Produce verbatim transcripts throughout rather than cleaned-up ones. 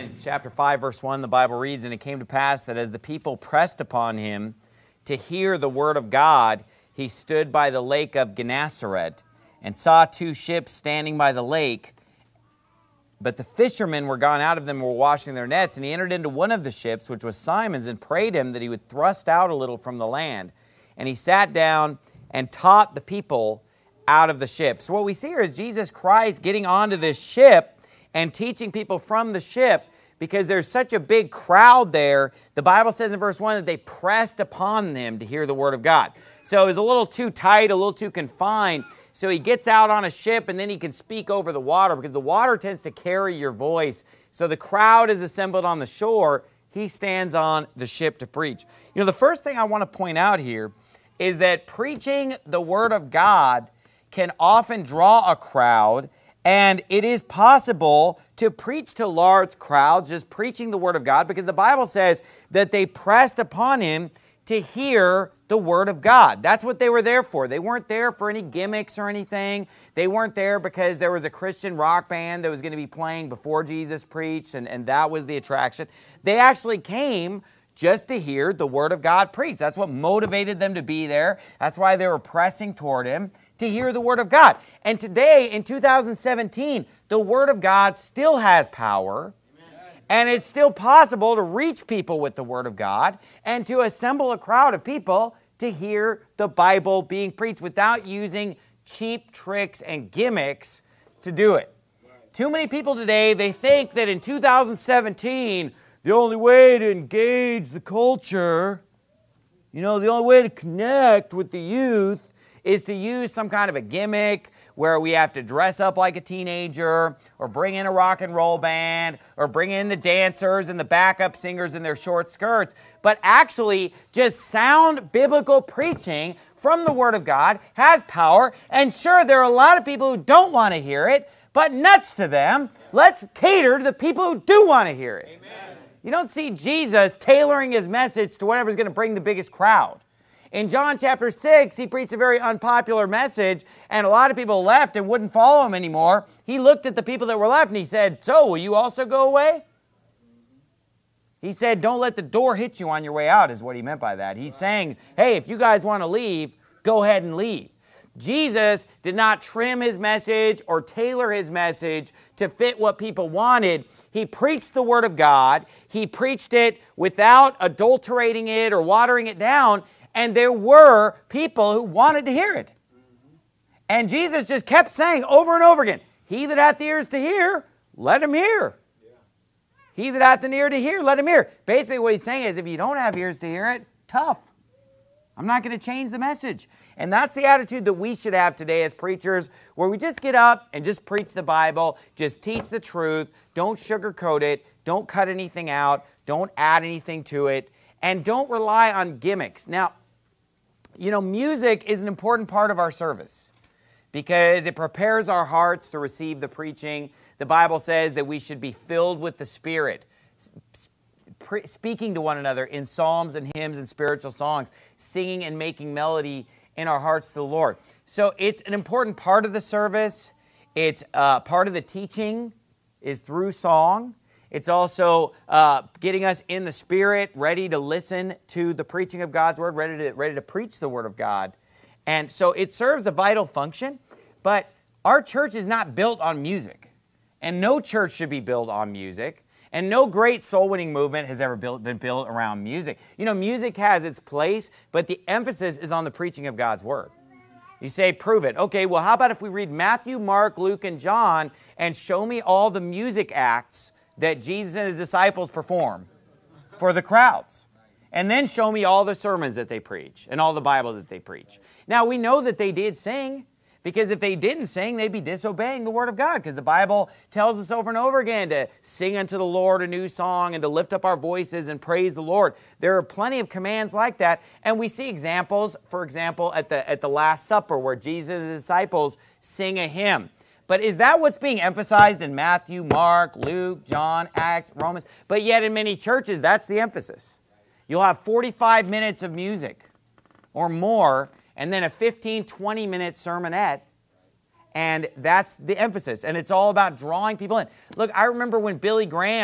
In chapter five, verse one, the Bible reads, "And it came to pass that as the people pressed upon him to hear the word of God, he stood by the lake of Gennesaret, and saw two ships standing by the lake. But the fishermen were gone out of them and were washing their nets. And he entered into one of the ships, which was Simon's, and prayed him that he would thrust out a little from the land. And he sat down and taught the people out of the ship." So what we see here is Jesus Christ getting onto this ship and teaching people from the ship, because there's such a big crowd there. The Bible says in verse one that they pressed upon them to hear the word of God. So it was a little too tight, a little too confined. So he gets out on a ship, and then he can speak over the water, because the water tends to carry your voice. So the crowd is assembled on the shore. He stands on the ship to preach. You know, the first thing I want to point out here is that preaching the word of God can often draw a crowd, and it is possible to preach to large crowds just preaching the word of God, because the Bible says that they pressed upon him to hear the word of God. That's what they were there for. They weren't there for any gimmicks or anything. They weren't there because there was a Christian rock band that was going to be playing before Jesus preached, and, and that was the attraction. They actually came just to hear the word of God preached. That's what motivated them to be there. That's why they were pressing toward him, to hear the word of God. And today, in two thousand seventeen, the word of God still has power. And it's still possible to reach people with the word of God and to assemble a crowd of people to hear the Bible being preached without using cheap tricks and gimmicks to do it. Right. Too many people today, they think that in two thousand seventeen, the only way to engage the culture, you know, the only way to connect with the youth is to use some kind of a gimmick where we have to dress up like a teenager, or bring in a rock and roll band, or bring in the dancers and the backup singers in their short skirts. But actually, just sound biblical preaching from the Word of God has power. And sure, there are a lot of people who don't want to hear it, but nuts to them. Let's cater to the people who do want to hear it. Amen. You don't see Jesus tailoring his message to whatever's going to bring the biggest crowd. In John chapter six, he preached a very unpopular message, and a lot of people left and wouldn't follow him anymore. He looked at the people that were left and he said, "So, will you also go away?" He said, "Don't let the door hit you on your way out," is what he meant by that. He's saying, hey, if you guys want to leave, go ahead and leave. Jesus did not trim his message or tailor his message to fit what people wanted. He preached the word of God. He preached it without adulterating it or watering it down. And there were people who wanted to hear it. And Jesus just kept saying over and over again, "He that hath ears to hear, let him hear. He that hath an ear to hear, let him hear." Basically what he's saying is, if you don't have ears to hear it, tough. I'm not going to change the message. And that's the attitude that we should have today as preachers, where we just get up and just preach the Bible, just teach the truth, don't sugarcoat it, don't cut anything out, don't add anything to it, and don't rely on gimmicks. Now, you know, music is an important part of our service because it prepares our hearts to receive the preaching. The Bible says that we should be filled with the Spirit, speaking to one another in psalms and hymns and spiritual songs, singing and making melody in our hearts to the Lord. So it's an important part of the service. It's uh, part of the teaching is through song. It's also uh, getting us in the Spirit, ready to listen to the preaching of God's Word, ready to, ready to preach the Word of God. And so it serves a vital function, but our church is not built on music. And no church should be built on music. And no great soul-winning movement has ever built, been built around music. You know, music has its place, but the emphasis is on the preaching of God's Word. You say, prove it. Okay, well, how about if we read Matthew, Mark, Luke, and John, and show me all the music acts that Jesus and his disciples perform for the crowds. And then show me all the sermons that they preach and all the Bible that they preach. Now, we know that they did sing, because if they didn't sing, they'd be disobeying the Word of God, because the Bible tells us over and over again to sing unto the Lord a new song and to lift up our voices and praise the Lord. There are plenty of commands like that, and we see examples, for example, at the, at the Last Supper where Jesus and his disciples sing a hymn. But is that what's being emphasized in Matthew, Mark, Luke, John, Acts, Romans? But yet in many churches, that's the emphasis. You'll have forty-five minutes of music or more, and then a fifteen, twenty minute sermonette, and that's the emphasis. And it's all about drawing people in. Look, I remember when Billy Graham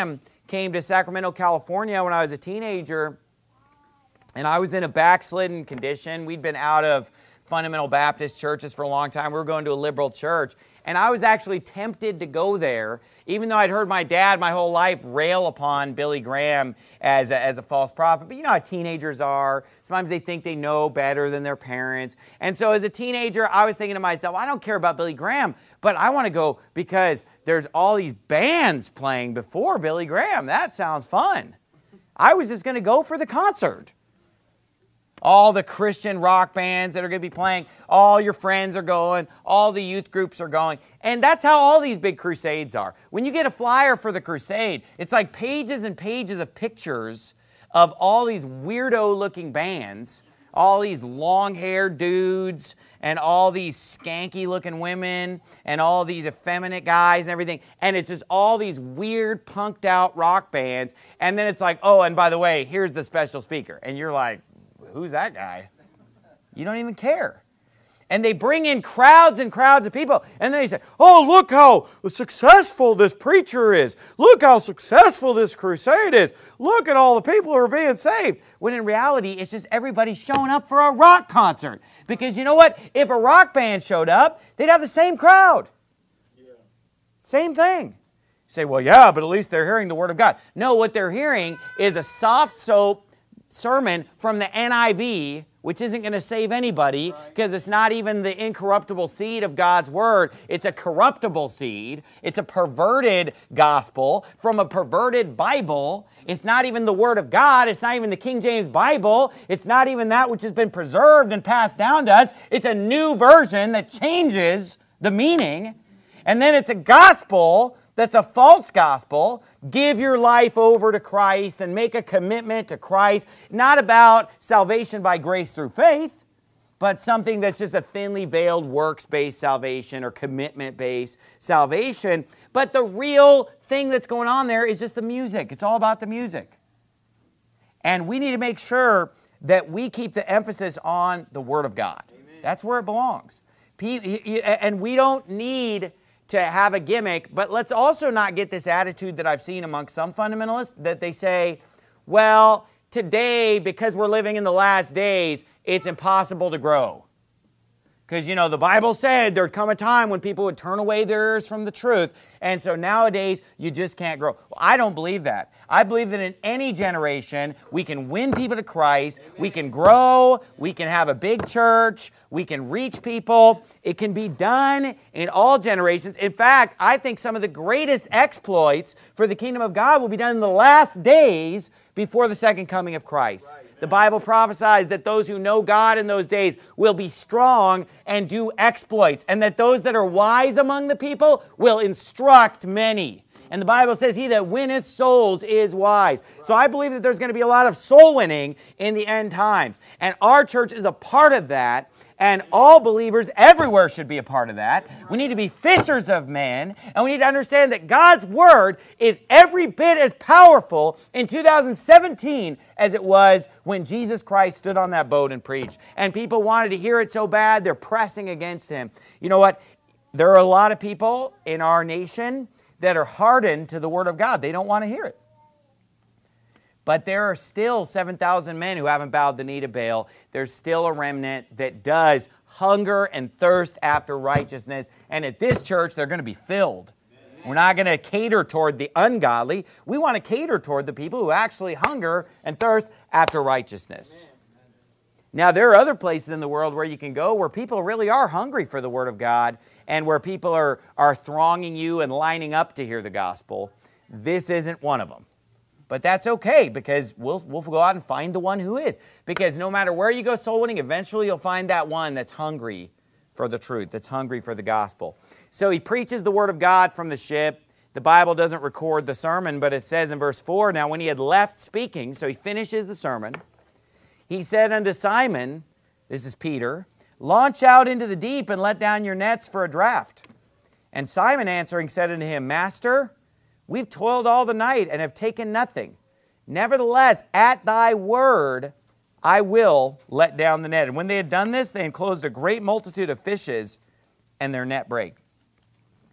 came to Sacramento, California when I was a teenager, and I was in a backslidden condition. We'd been out of fundamental Baptist churches for a long time. We were going to a liberal church. And I was actually tempted to go there, even though I'd heard my dad my whole life rail upon Billy Graham as a, as a false prophet. But you know how teenagers are. Sometimes they think they know better than their parents. And so as a teenager, I was thinking to myself, I don't care about Billy Graham, but I want to go because there's all these bands playing before Billy Graham. That sounds fun. I was just going to go for the concert. All the Christian rock bands that are going to be playing, all your friends are going, all the youth groups are going. And that's how all these big crusades are. When you get a flyer for the crusade, it's like pages and pages of pictures of all these weirdo-looking bands, all these long-haired dudes, and all these skanky-looking women, and all these effeminate guys and everything. And it's just all these weird, punked-out rock bands. And then it's like, oh, and by the way, here's the special speaker. And you're like, who's that guy? You don't even care. And they bring in crowds and crowds of people. And they say, oh, look how successful this preacher is. Look how successful this crusade is. Look at all the people who are being saved. When in reality, it's just everybody showing up for a rock concert. Because you know what? If a rock band showed up, they'd have the same crowd. Yeah. Same thing. You say, well, yeah, but at least they're hearing the Word of God. No, what they're hearing is a soft soap sermon from the N I V, which isn't going to save anybody because it's not even the incorruptible seed of God's Word. It's a corruptible seed. It's a perverted gospel from a perverted Bible. It's not even the Word of God. It's not even the King James Bible. It's not even that which has been preserved and passed down to us. It's a new version that changes the meaning. And then it's a gospel that's a false gospel. Give your life over to Christ and make a commitment to Christ. Not about salvation by grace through faith, but something that's just a thinly veiled works-based salvation or commitment-based salvation. But the real thing that's going on there is just the music. It's all about the music. And we need to make sure that we keep the emphasis on the Word of God. Amen. That's where it belongs. And we don't need to have a gimmick, but let's also not get this attitude that I've seen among some fundamentalists that they say, well, today, because we're living in the last days, it's impossible to grow. Because, you know, the Bible said there'd come a time when people would turn away their ears from the truth. And so nowadays, you just can't grow. Well, I don't believe that. I believe that in any generation, we can win people to Christ. Amen. We can grow. We can have a big church. We can reach people. It can be done in all generations. In fact, I think some of the greatest exploits for the kingdom of God will be done in the last days before the second coming of Christ. Right. The Bible prophesies that those who know God in those days will be strong and do exploits, and that those that are wise among the people will instruct many. And the Bible says, he that winneth souls is wise. So I believe that there's going to be a lot of soul winning in the end times. And our church is a part of that. And all believers everywhere should be a part of that. We need to be fishers of men. And we need to understand that God's Word is every bit as powerful in two thousand seventeen as it was when Jesus Christ stood on that boat and preached. And people wanted to hear it so bad, they're pressing against Him. You know what? There are a lot of people in our nation that are hardened to the Word of God. They don't want to hear it. But there are still seven thousand men who haven't bowed the knee to Baal. There's still a remnant that does hunger and thirst after righteousness. And at this church, they're going to be filled. Amen. We're not going to cater toward the ungodly. We want to cater toward the people who actually hunger and thirst after righteousness. Amen. Now, there are other places in the world where you can go where people really are hungry for the Word of God and where people are, are thronging you and lining up to hear the gospel. This isn't one of them. But that's okay, because we'll, we'll go out and find the one who is. Because no matter where you go soul winning, eventually you'll find that one that's hungry for the truth, that's hungry for the gospel. So he preaches the Word of God from the ship. The Bible doesn't record the sermon, but it says in verse four, now when he had left speaking, so he finishes the sermon, he said unto Simon, this is Peter, launch out into the deep and let down your nets for a draught. And Simon answering said unto him, Master, we've toiled all the night and have taken nothing. Nevertheless, at thy word, I will let down the net. And when they had done this, they enclosed a great multitude of fishes, and their net brake.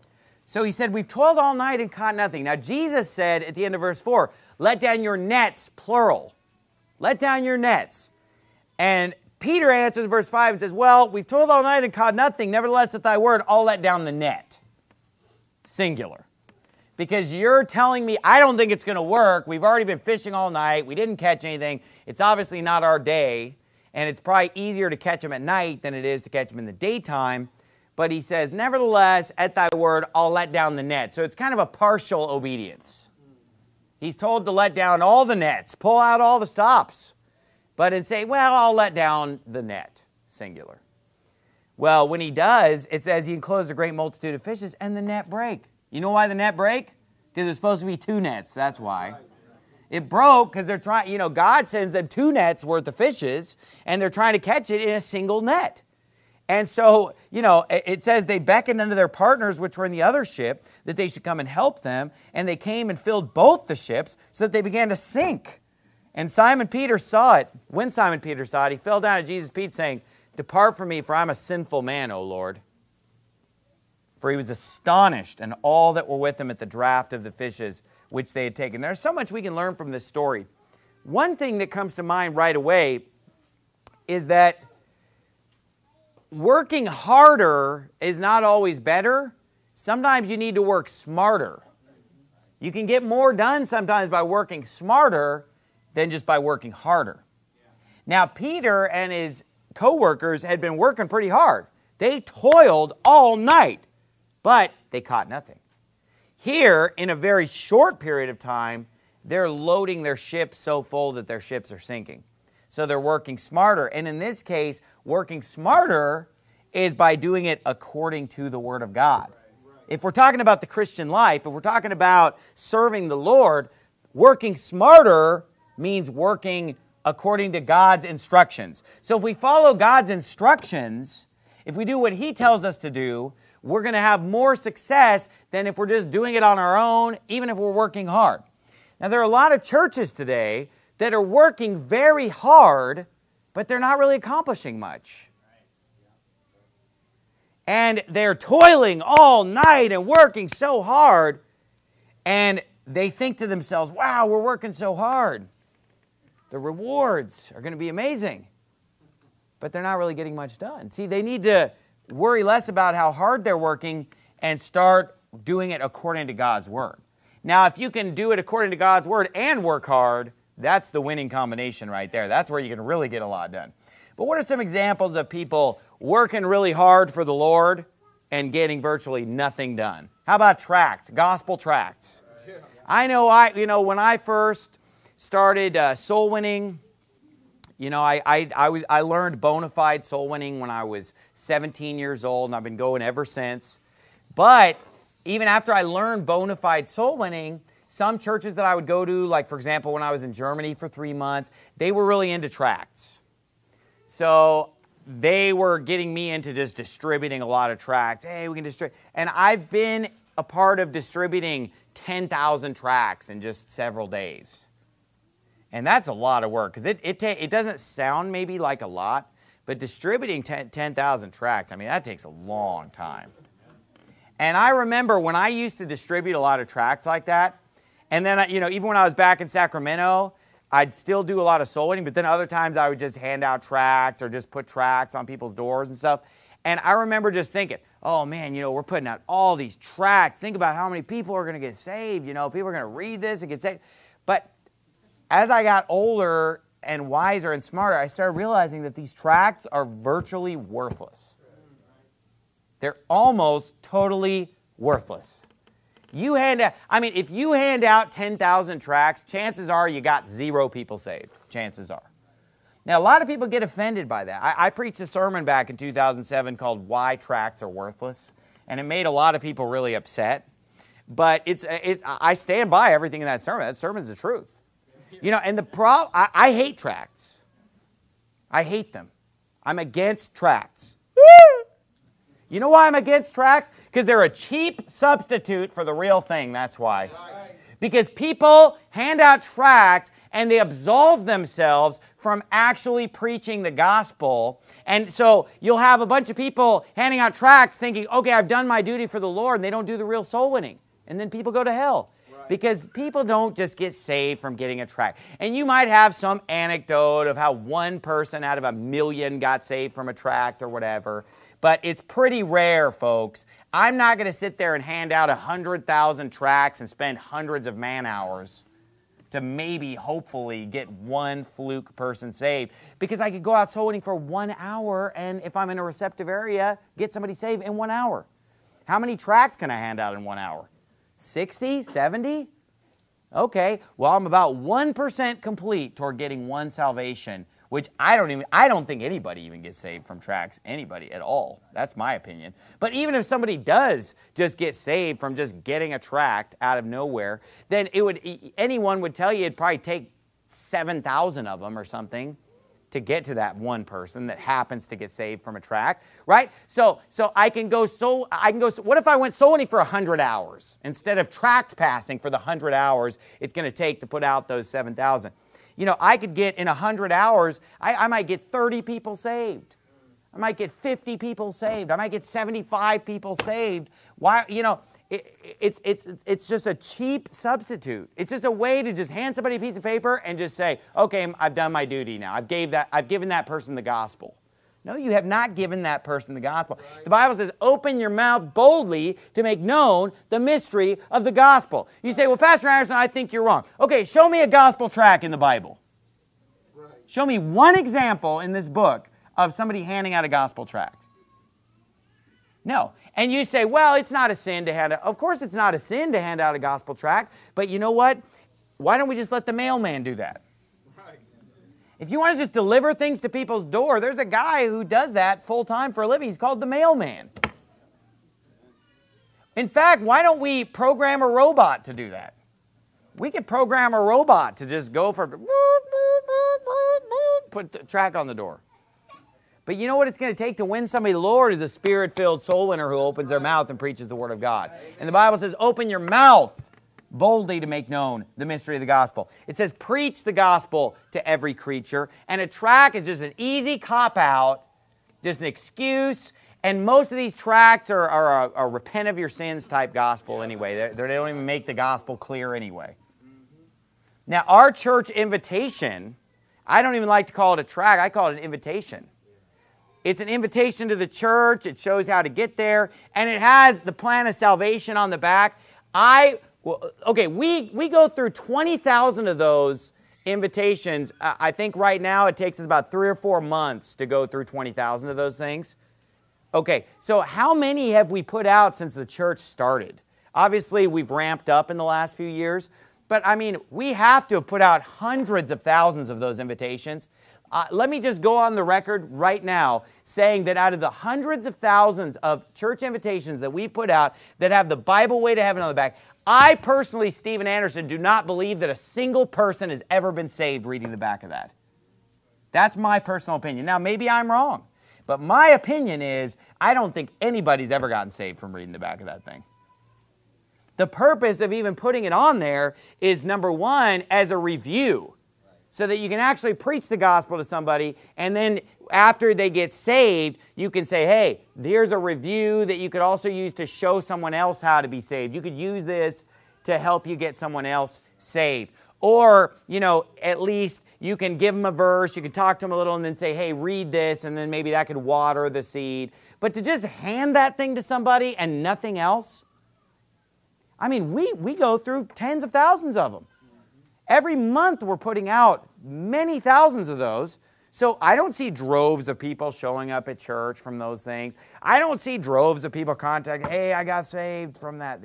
So he said, we've toiled all night and caught nothing. Now Jesus said at the end of verse four, let down your nets, plural. Let down your nets. And Peter answers in verse five and says, well, we've toiled all night and caught nothing. Nevertheless, at thy word, I'll let down the net. Singular. Because you're telling me, I don't think it's going to work. We've already been fishing all night. We didn't catch anything. It's obviously not our day. And it's probably easier to catch them at night than it is to catch them in the daytime. But he says, nevertheless, at thy word, I'll let down the net. So it's kind of a partial obedience. He's told to let down all the nets, pull out all the stops. But and say, well, I'll let down the net, singular. Well, when he does, it says he enclosed a great multitude of fishes and the net break. You know why the net break? Because it's supposed to be two nets, that's why. It broke because they're trying, you know, God sends them two nets worth of fishes and they're trying to catch it in a single net. And so, you know, it says they beckoned unto their partners, which were in the other ship, that they should come and help them. And they came and filled both the ships so that they began to sink. And Simon Peter saw it. When Simon Peter saw it, he fell down at Jesus' feet saying, depart from me, for I'm a sinful man, O Lord. For he was astonished, and all that were with him at the draught of the fishes which they had taken. There's so much we can learn from this story. One thing that comes to mind right away is that working harder is not always better. Sometimes you need to work smarter. You can get more done sometimes by working smarter than just by working harder. Now, Peter and his co-workers had been working pretty hard. They toiled all night, but they caught nothing. Here, in a very short period of time, they're loading their ships so full that their ships are sinking. So they're working smarter. And in this case, working smarter is by doing it according to the Word of God. If we're talking about the Christian life, if we're talking about serving the Lord, working smarter means working according to God's instructions. So if we follow God's instructions, if we do what He tells us to do, we're going to have more success than if we're just doing it on our own, even if we're working hard. Now, there are a lot of churches today that are working very hard, but they're not really accomplishing much. And they're toiling all night and working so hard, and they think to themselves, wow, we're working so hard. The rewards are going to be amazing. But they're not really getting much done. See, they need to worry less about how hard they're working and start doing it according to God's Word. Now, if you can do it according to God's Word and work hard, that's the winning combination right there. That's where you can really get a lot done. But what are some examples of people working really hard for the Lord and getting virtually nothing done? How about tracts, gospel tracts? I know, I, you know, when I first started uh, soul winning, you know, I, I, I, was, I learned bona fide soul winning when I was seventeen years old, and I've been going ever since. But even after I learned bona fide soul winning, some churches that I would go to, like for example, when I was in Germany for three months, they were really into tracts. So they were getting me into just distributing a lot of tracts. Hey, we can distribute. And I've been a part of distributing ten thousand tracts in just several days. And that's a lot of work, because it, it, it doesn't sound maybe like a lot, but distributing ten thousand tracts, I mean, that takes a long time. And I remember when I used to distribute a lot of tracts like that, and then, you know, even when I was back in Sacramento, I'd still do a lot of soul winning, but then other times I would just hand out tracts or just put tracts on people's doors and stuff. And I remember just thinking, oh man, you know, we're putting out all these tracts. Think about how many people are going to get saved. You know, people are going to read this and get saved. But as I got older and wiser and smarter, I started realizing that these tracts are virtually worthless. They're almost totally worthless. You hand out, I mean, if you hand out ten thousand tracts, chances are you got zero people saved. Chances are. Now, a lot of people get offended by that. I, I preached a sermon back in two thousand seven called Why Tracts Are Worthless, and it made a lot of people really upset. But it's, it's, I stand by everything in that sermon. That sermon's the truth. You know, and the problem, I, I hate tracts. I hate them. I'm against tracts. You know why I'm against tracts? Because they're a cheap substitute for the real thing, that's why. Because people hand out tracts and they absolve themselves from actually preaching the gospel. And so you'll have a bunch of people handing out tracts thinking, okay, I've done my duty for the Lord, and they don't do the real soul winning. And then people go to hell. Right. Because people don't just get saved from getting a tract. And you might have some anecdote of how one person out of a million got saved from a tract or whatever. But it's pretty rare, folks. I'm not going to sit there and hand out one hundred thousand tracts and spend hundreds of man hours to maybe, hopefully, get one fluke person saved. Because I could go out soul winning for one hour, and if I'm in a receptive area, get somebody saved in one hour. How many tracts can I hand out in one hour? sixty? seventy? Okay, well, I'm about one percent complete toward getting one salvation, which I don't even, I don't think anybody even gets saved from tracts, anybody at all. That's my opinion. But even if somebody does just get saved from just getting a tract out of nowhere, then it would, anyone would tell you it'd probably take seven thousand of them or something to get to that one person that happens to get saved from a tract, right? So, so I can go so I can go. What if I went soul winning for a hundred hours instead of tract passing for the hundred hours it's going to take to put out those seven thousand? You know, I could get in a hundred hours. I, I might get thirty people saved. I might get fifty people saved. I might get seventy-five people saved. Why? You know. It, it's, it's, it's just a cheap substitute. It's just a way to just hand somebody a piece of paper and just say, okay, I've done my duty now. I've, gave that, I've given that person the gospel. No, you have not given that person the gospel. Right. The Bible says, open your mouth boldly to make known the mystery of the gospel. You say, well, Pastor Anderson, I think you're wrong. Okay, show me a gospel tract in the Bible. Right. Show me one example in this book of somebody handing out a gospel tract. No. And you say, well, it's not a sin to hand out. Of course it's not a sin to hand out a gospel tract. But you know what? Why don't we just let the mailman do that? Right. If you want to just deliver things to people's door, there's a guy who does that full time for a living. He's called the mailman. In fact, why don't we program a robot to do that? We could program a robot to just go for, put the tract on the door. But you know what it's going to take to win somebody to the Lord is a spirit-filled soul winner who opens their mouth and preaches the Word of God. And the Bible says, open your mouth boldly to make known the mystery of the gospel. It says, preach the gospel to every creature. And a tract is just an easy cop-out, just an excuse. And most of these tracts are, are a, a repent of your sins type gospel anyway. They're, they don't even make the gospel clear anyway. Now, our church invitation, I don't even like to call it a tract. I call it an invitation. It's an invitation to the church. It shows how to get there. And it has the plan of salvation on the back. I, well, okay, we, we go through twenty thousand of those invitations. Uh, I think right now it takes us about three or four months to go through twenty thousand of those things. Okay, so how many have we put out since the church started? Obviously, we've ramped up in the last few years. But, I mean, we have to have put out hundreds of thousands of those invitations. Uh, let me just go on the record right now saying that out of the hundreds of thousands of church invitations that we've put out that have the Bible Way to Heaven on the back, I personally, Steven Anderson, do not believe that a single person has ever been saved reading the back of that. That's my personal opinion. Now, maybe I'm wrong, but my opinion is I don't think anybody's ever gotten saved from reading the back of that thing. The purpose of even putting it on there is, number one, as a review, so that you can actually preach the gospel to somebody, and then after they get saved, you can say, hey, here's a review that you could also use to show someone else how to be saved. You could use this to help you get someone else saved. Or, you know, at least you can give them a verse, you can talk to them a little, and then say, hey, read this, and then maybe that could water the seed. But to just hand that thing to somebody and nothing else, I mean, we, we go through tens of thousands of them. Every month we're putting out many thousands of those. So I don't see droves of people showing up at church from those things. I don't see droves of people contacting, hey, I got saved from that.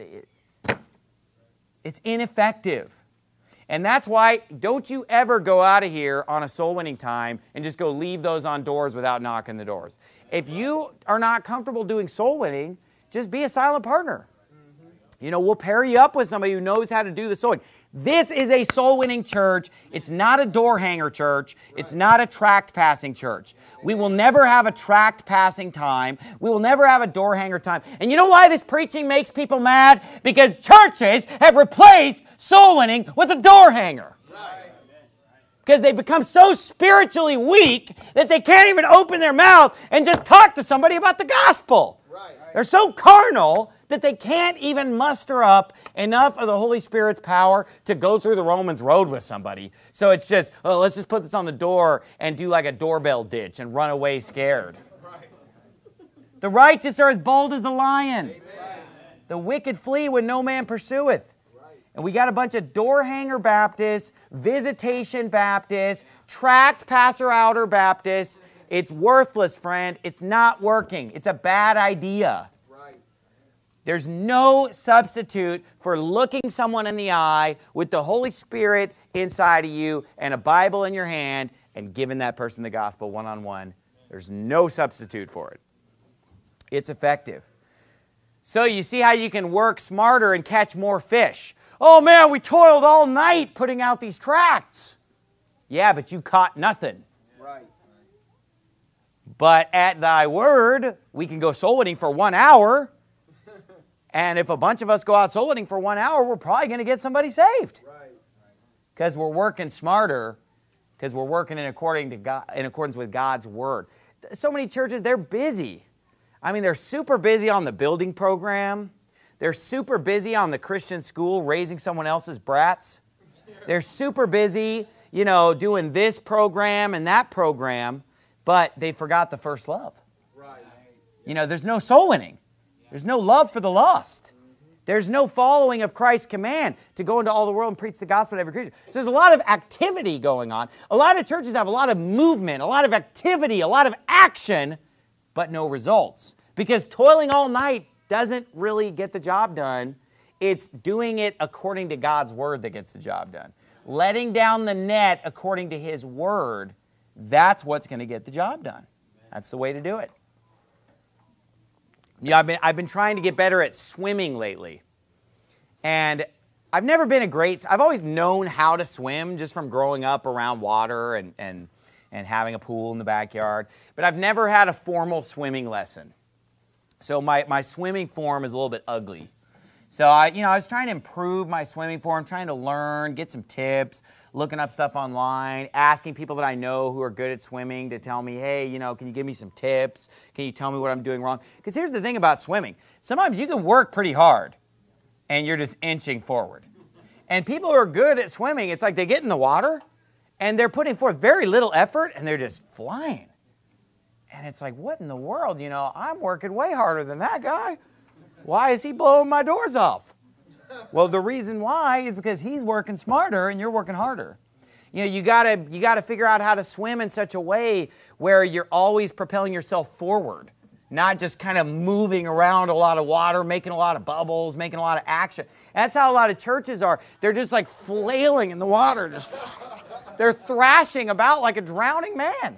It's ineffective. And that's why don't you ever go out of here on a soul winning time and just go leave those on doors without knocking the doors. If you are not comfortable doing soul winning, just be a silent partner. You know, we'll pair you up with somebody who knows how to do the soul winning. This is a soul-winning church. It's not a door-hanger church. It's not a tract-passing church. We will never have a tract-passing time. We will never have a door-hanger time. And you know why this preaching makes people mad? Because churches have replaced soul winning with a door hanger. Because they become so spiritually weak that they can't even open their mouth and just talk to somebody about the gospel. They're so carnal that they can't even muster up enough of the Holy Spirit's power to go through the Romans road with somebody. So it's just, oh, let's just put this on the door and do like a doorbell ditch and run away scared. The righteous are as bold as a lion. Amen. The wicked flee when no man pursueth. Right. And we got a bunch of door hanger Baptists, visitation Baptists, tract passer outer Baptists. It's worthless, friend. It's not working. It's a bad idea. Right. There's no substitute for looking someone in the eye with the Holy Spirit inside of you and a Bible in your hand and giving that person the gospel one-on-one. There's no substitute for it. It's effective. So you see how you can work smarter and catch more fish. Oh man, we toiled all night putting out these tracts. Yeah, but you caught nothing. Right. But at thy word, we can go soul winning for one hour. And if a bunch of us go out soul winning for one hour, we're probably going to get somebody saved. Right. Because we're working smarter, because we're working in according to God, in accordance with God's word. So many churches, they're busy. I mean, they're super busy on the building program. They're super busy on the Christian school raising someone else's brats. They're super busy, you know, doing this program and that program, but they forgot the first love. Right. You know, there's no soul winning. There's no love for the lost. There's no following of Christ's command to go into all the world and preach the gospel to every creature. So there's a lot of activity going on. A lot of churches have a lot of movement, a lot of activity, a lot of action, but no results. Because toiling all night doesn't really get the job done. It's doing it according to God's word that gets the job done. Letting down the net according to His word, that's what's going to get the job done. That's the way to do it. Yeah, I've been, I've been trying to get better at swimming lately. And I've never been a great, I've always known how to swim just from growing up around water and, and, and having a pool in the backyard. But I've never had a formal swimming lesson. So my, my swimming form is a little bit ugly. So I, you know, I was trying to improve my swimming form, trying to learn, get some tips, looking up stuff online, asking people that I know who are good at swimming to tell me, hey, you know, can you give me some tips? Can you tell me what I'm doing wrong? Because here's the thing about swimming. Sometimes you can work pretty hard and you're just inching forward. And people who are good at swimming, it's like they get in the water and they're putting forth very little effort and they're just flying. And it's like, what in the world? You know, I'm working way harder than that guy. Why is he blowing my doors off? Well, the reason why is because he's working smarter and you're working harder. You know, you gotta, you gotta figure out how to swim in such a way where you're always propelling yourself forward, not just kind of moving around a lot of water, making a lot of bubbles, making a lot of action. And that's how a lot of churches are. They're just like flailing in the water. Just, they're thrashing about like a drowning man.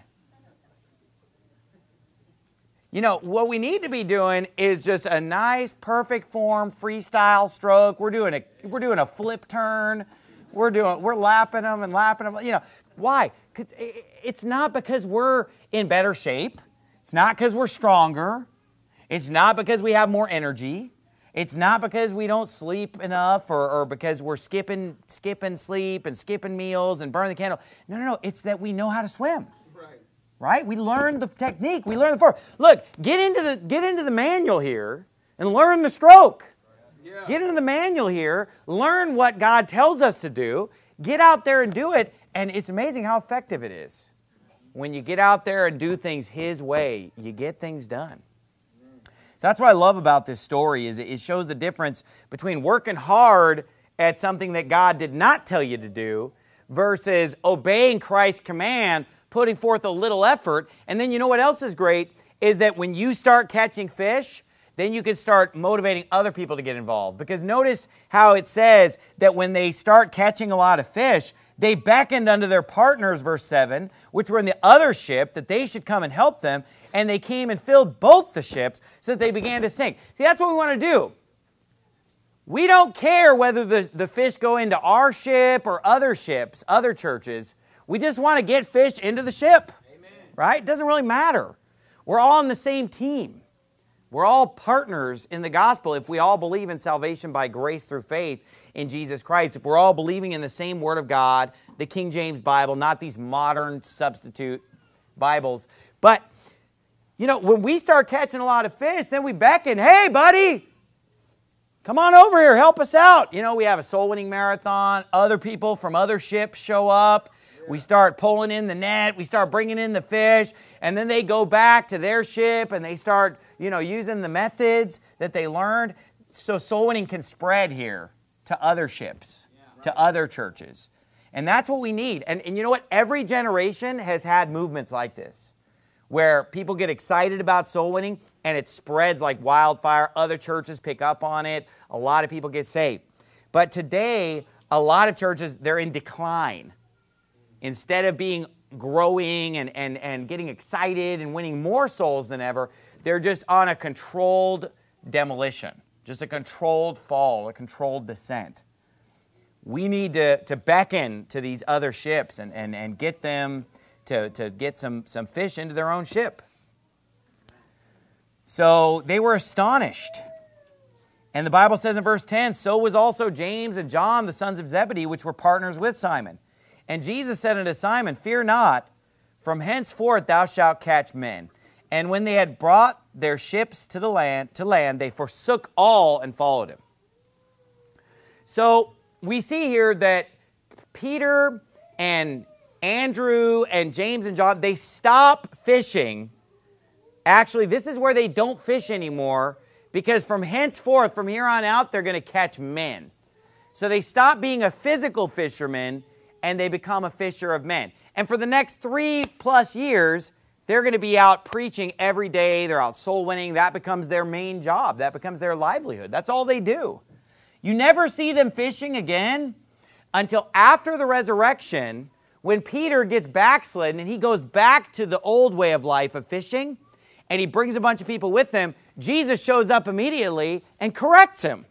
You know, what we need to be doing is just a nice, perfect form, freestyle stroke. We're doing a, we're doing a flip turn. We're doing, we're lapping them and lapping them. You know, why? 'Cause it's not because we're in better shape. It's not because we're stronger. It's not because we have more energy. It's not because we don't sleep enough or, or because we're skipping, skipping sleep and skipping meals and burning the candle. No, no, no. It's that we know how to swim. Right? We learn the technique. We learn the form. Look, get into the, get into the manual here and learn the stroke. Yeah. Get into the manual here. Learn what God tells us to do. Get out there and do it. And it's amazing how effective it is. When you get out there and do things His way, you get things done. So that's what I love about this story is it shows the difference between working hard at something that God did not tell you to do versus obeying Christ's command, putting forth a little effort. And then you know what else is great is that when you start catching fish, then you can start motivating other people to get involved. Because notice how it says that when they start catching a lot of fish, they beckoned unto their partners, verse seven, which were in the other ship, that they should come and help them. And they came and filled both the ships so that they began to sink. See, that's what we want to do. We don't care whether the, the fish go into our ship or other ships, other churches. We just want to get fish into the ship, Amen. Right? It doesn't really matter. We're all on the same team, We're all partners in the gospel if we all believe in salvation by grace through faith in Jesus Christ. If we're all believing in the same Word of God, the King James Bible, not these modern substitute Bibles. But, you know, when we start catching a lot of fish, then we beckon, hey, buddy, come on over here, help us out. You know, we have a soul winning marathon. Other people from other ships show up. We start pulling in the net. We start bringing in the fish. And then they go back to their ship and they start, you know, using the methods that they learned. So soul winning can spread here to other ships, yeah, right. to other churches. And that's what we need. And, and you know what? Every generation has had movements like this, where people get excited about soul winning and it spreads like wildfire. Other churches pick up on it. A lot of people get saved. But today, a lot of churches, they're in decline. Instead of being growing and, and, and getting excited and winning more souls than ever, they're just on a controlled demolition, just a controlled fall, a controlled descent. We need to, to beckon to these other ships and, and, and get them to, to get some, some fish into their own ship. So they were astonished. And the Bible says in verse ten, so was also James and John, the sons of Zebedee, which were partners with Simon. And Jesus said unto Simon, fear not, from henceforth thou shalt catch men. And when they had brought their ships to the land, to land, they forsook all and followed him. So we see here that Peter and Andrew and James and John, they stop fishing. Actually, this is where they don't fish anymore, because from henceforth, from here on out, they're going to catch men. So they stop being a physical fisherman and they become a fisher of men. And for the next three plus years, they're going to be out preaching every day. They're out soul winning. That becomes their main job. That becomes their livelihood. That's all they do. You never see them fishing again until after the resurrection, when Peter gets backslidden and he goes back to the old way of life of fishing, and he brings a bunch of people with him. Jesus shows up immediately and corrects him.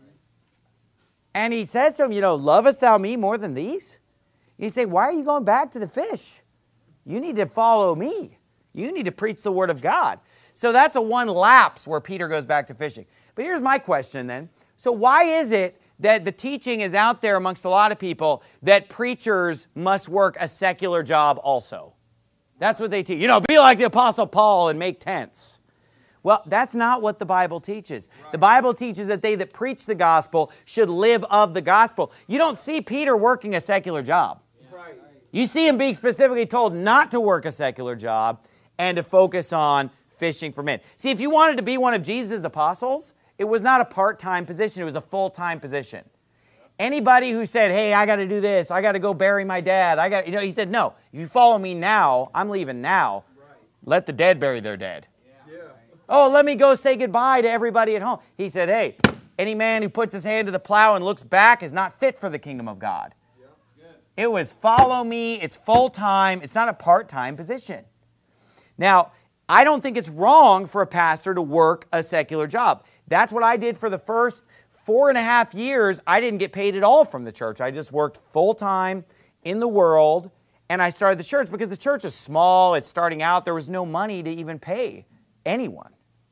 And he says to him, you know, lovest thou me more than these? You say, why are you going back to the fish? You need to follow me. You need to preach the word of God. So that's a one lapse where Peter goes back to fishing. But here's my question then. So why is it that the teaching is out there amongst a lot of people that preachers must work a secular job also? That's what they teach. You know, be like the Apostle Paul and make tents. Well, that's not what the Bible teaches. Right. The Bible teaches that they that preach the gospel should live of the gospel. You don't see Peter working a secular job. Right. You see him being specifically told not to work a secular job and to focus on fishing for men. See, if you wanted to be one of Jesus' apostles, it was not a part-time position. It was a full-time position. Anybody who said, hey, I got to do this, I got to go bury my dad, I got, you know, he said, no, if you follow me now, I'm leaving now. Right. Let the dead bury their dead. Yeah. Yeah. Oh, let me go say goodbye to everybody at home. He said, hey, any man who puts his hand to the plow and looks back is not fit for the kingdom of God. Yeah. It was follow me, it's full-time, it's not a part-time position. Now, I don't think it's wrong for a pastor to work a secular job. That's what I did for the first four and a half years. I didn't get paid at all from the church. I just worked full-time in the world, and I started the church because the church is small. It's starting out. There was no money to even pay anyone.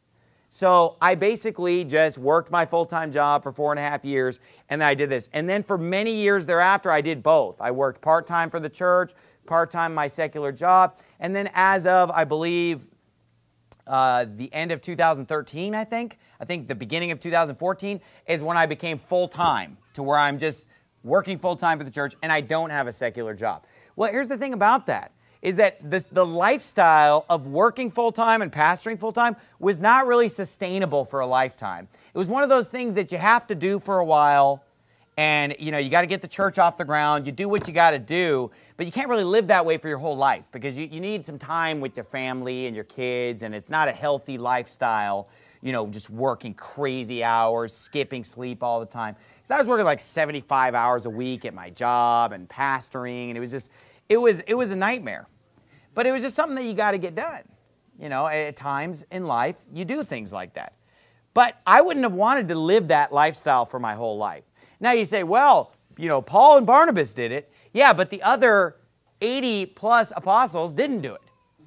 So I basically just worked my full-time job for four and a half years, and then I did this. And then for many years thereafter, I did both. I worked part-time for the church, part-time my secular job, and then as of, I believe, Uh, the end of two thousand thirteen, I think. I think the beginning of two thousand fourteen is when I became full-time, to where I'm just working full-time for the church and I don't have a secular job. Well, here's the thing about that, is that this, the lifestyle of working full-time and pastoring full-time was not really sustainable for a lifetime. It was one of those things that you have to do for a while, and you know, you got to get the church off the ground. You do what you got to do, but you can't really live that way for your whole life, because you, you need some time with your family and your kids, and it's not a healthy lifestyle, you know, just working crazy hours, skipping sleep all the time. So I was working like seventy-five hours a week at my job and pastoring, and it was just, it was, it was a nightmare. But it was just something that you got to get done. You know, at times in life, you do things like that. But I wouldn't have wanted to live that lifestyle for my whole life. Now you say, well, you know, Paul and Barnabas did it. Yeah, but the other eighty plus apostles didn't do it.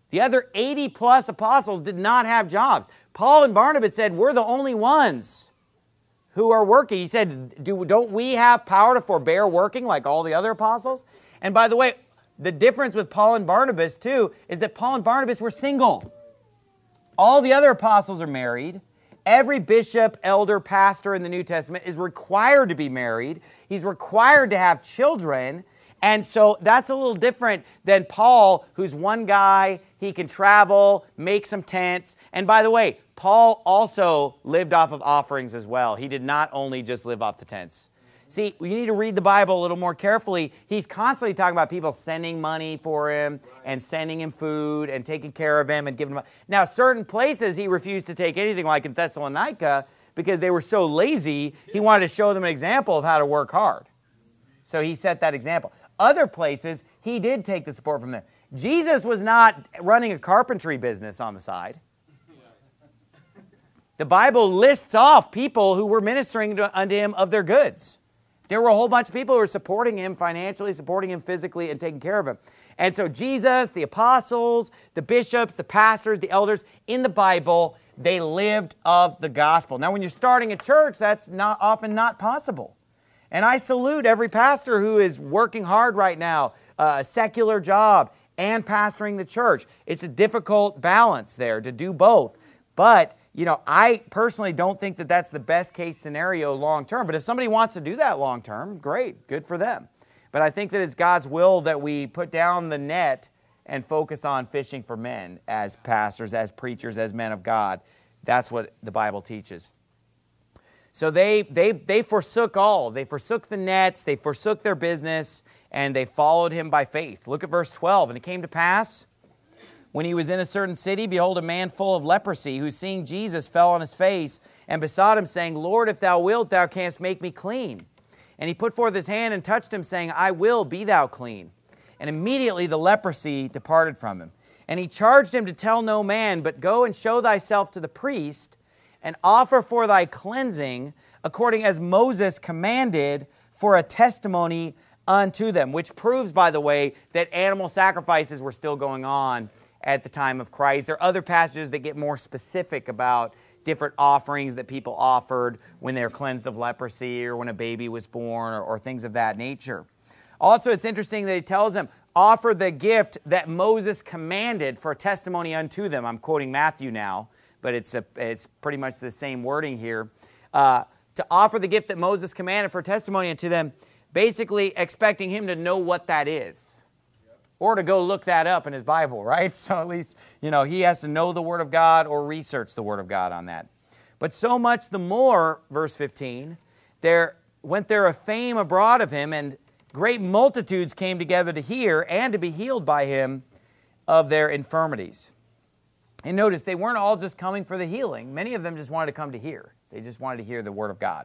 The other eighty plus apostles did not have jobs. Paul and Barnabas said, we're the only ones who are working. He said, Do, don't we have power to forbear working like all the other apostles? And by the way, the difference with Paul and Barnabas too is that Paul and Barnabas were single. All the other apostles are married. Every bishop, elder, pastor in the New Testament is required to be married. He's required to have children. And so that's a little different than Paul, who's one guy. He can travel, make some tents. And by the way, Paul also lived off of offerings as well. He did not only just live off the tents. See, you need to read the Bible a little more carefully. He's constantly talking about people sending money for him and sending him food and taking care of him and giving him. Now, certain places he refused to take anything, like in Thessalonica, because they were so lazy, he wanted to show them an example of how to work hard. So he set that example. Other places, he did take the support from them. Jesus was not running a carpentry business on the side. The Bible lists off people who were ministering to, unto him of their goods. There were a whole bunch of people who were supporting him financially, supporting him physically, and taking care of him. And so Jesus, the apostles, the bishops, the pastors, the elders, in the Bible, they lived of the gospel. Now, when you're starting a church, that's not often not possible. And I salute every pastor who is working hard right now, uh, a secular job, and pastoring the church. It's a difficult balance there to do both. But you know, I personally don't think that that's the best case scenario long term. But if somebody wants to do that long term, great, good for them. But I think that it's God's will that we put down the net and focus on fishing for men as pastors, as preachers, as men of God. That's what the Bible teaches. So they, they, they forsook all. They forsook the nets, they forsook their business, and they followed him by faith. Look at verse twelve. And it came to pass, when he was in a certain city, behold, a man full of leprosy, who seeing Jesus fell on his face, and besought him, saying, Lord, if thou wilt, thou canst make me clean. And he put forth his hand and touched him, saying, I will, be thou clean. And immediately the leprosy departed from him. And he charged him to tell no man, but go and show thyself to the priest, and offer for thy cleansing, according as Moses commanded, for a testimony unto them. Which proves, by the way, that animal sacrifices were still going on at the time of Christ. There are other passages that get more specific about different offerings that people offered when they were cleansed of leprosy or when a baby was born or, or things of that nature. Also, it's interesting that he tells them, offer the gift that Moses commanded for a testimony unto them. I'm quoting Matthew now, but it's, a, it's pretty much the same wording here. Uh, to offer the gift that Moses commanded for testimony unto them, basically expecting him to know what that is. Or to go look that up in his Bible, right? So at least, you know, he has to know the Word of God or research the Word of God on that. But so much the more, verse fifteen, there went there a fame abroad of him, and great multitudes came together to hear and to be healed by him of their infirmities. And notice, they weren't all just coming for the healing. Many of them just wanted to come to hear. They just wanted to hear the Word of God.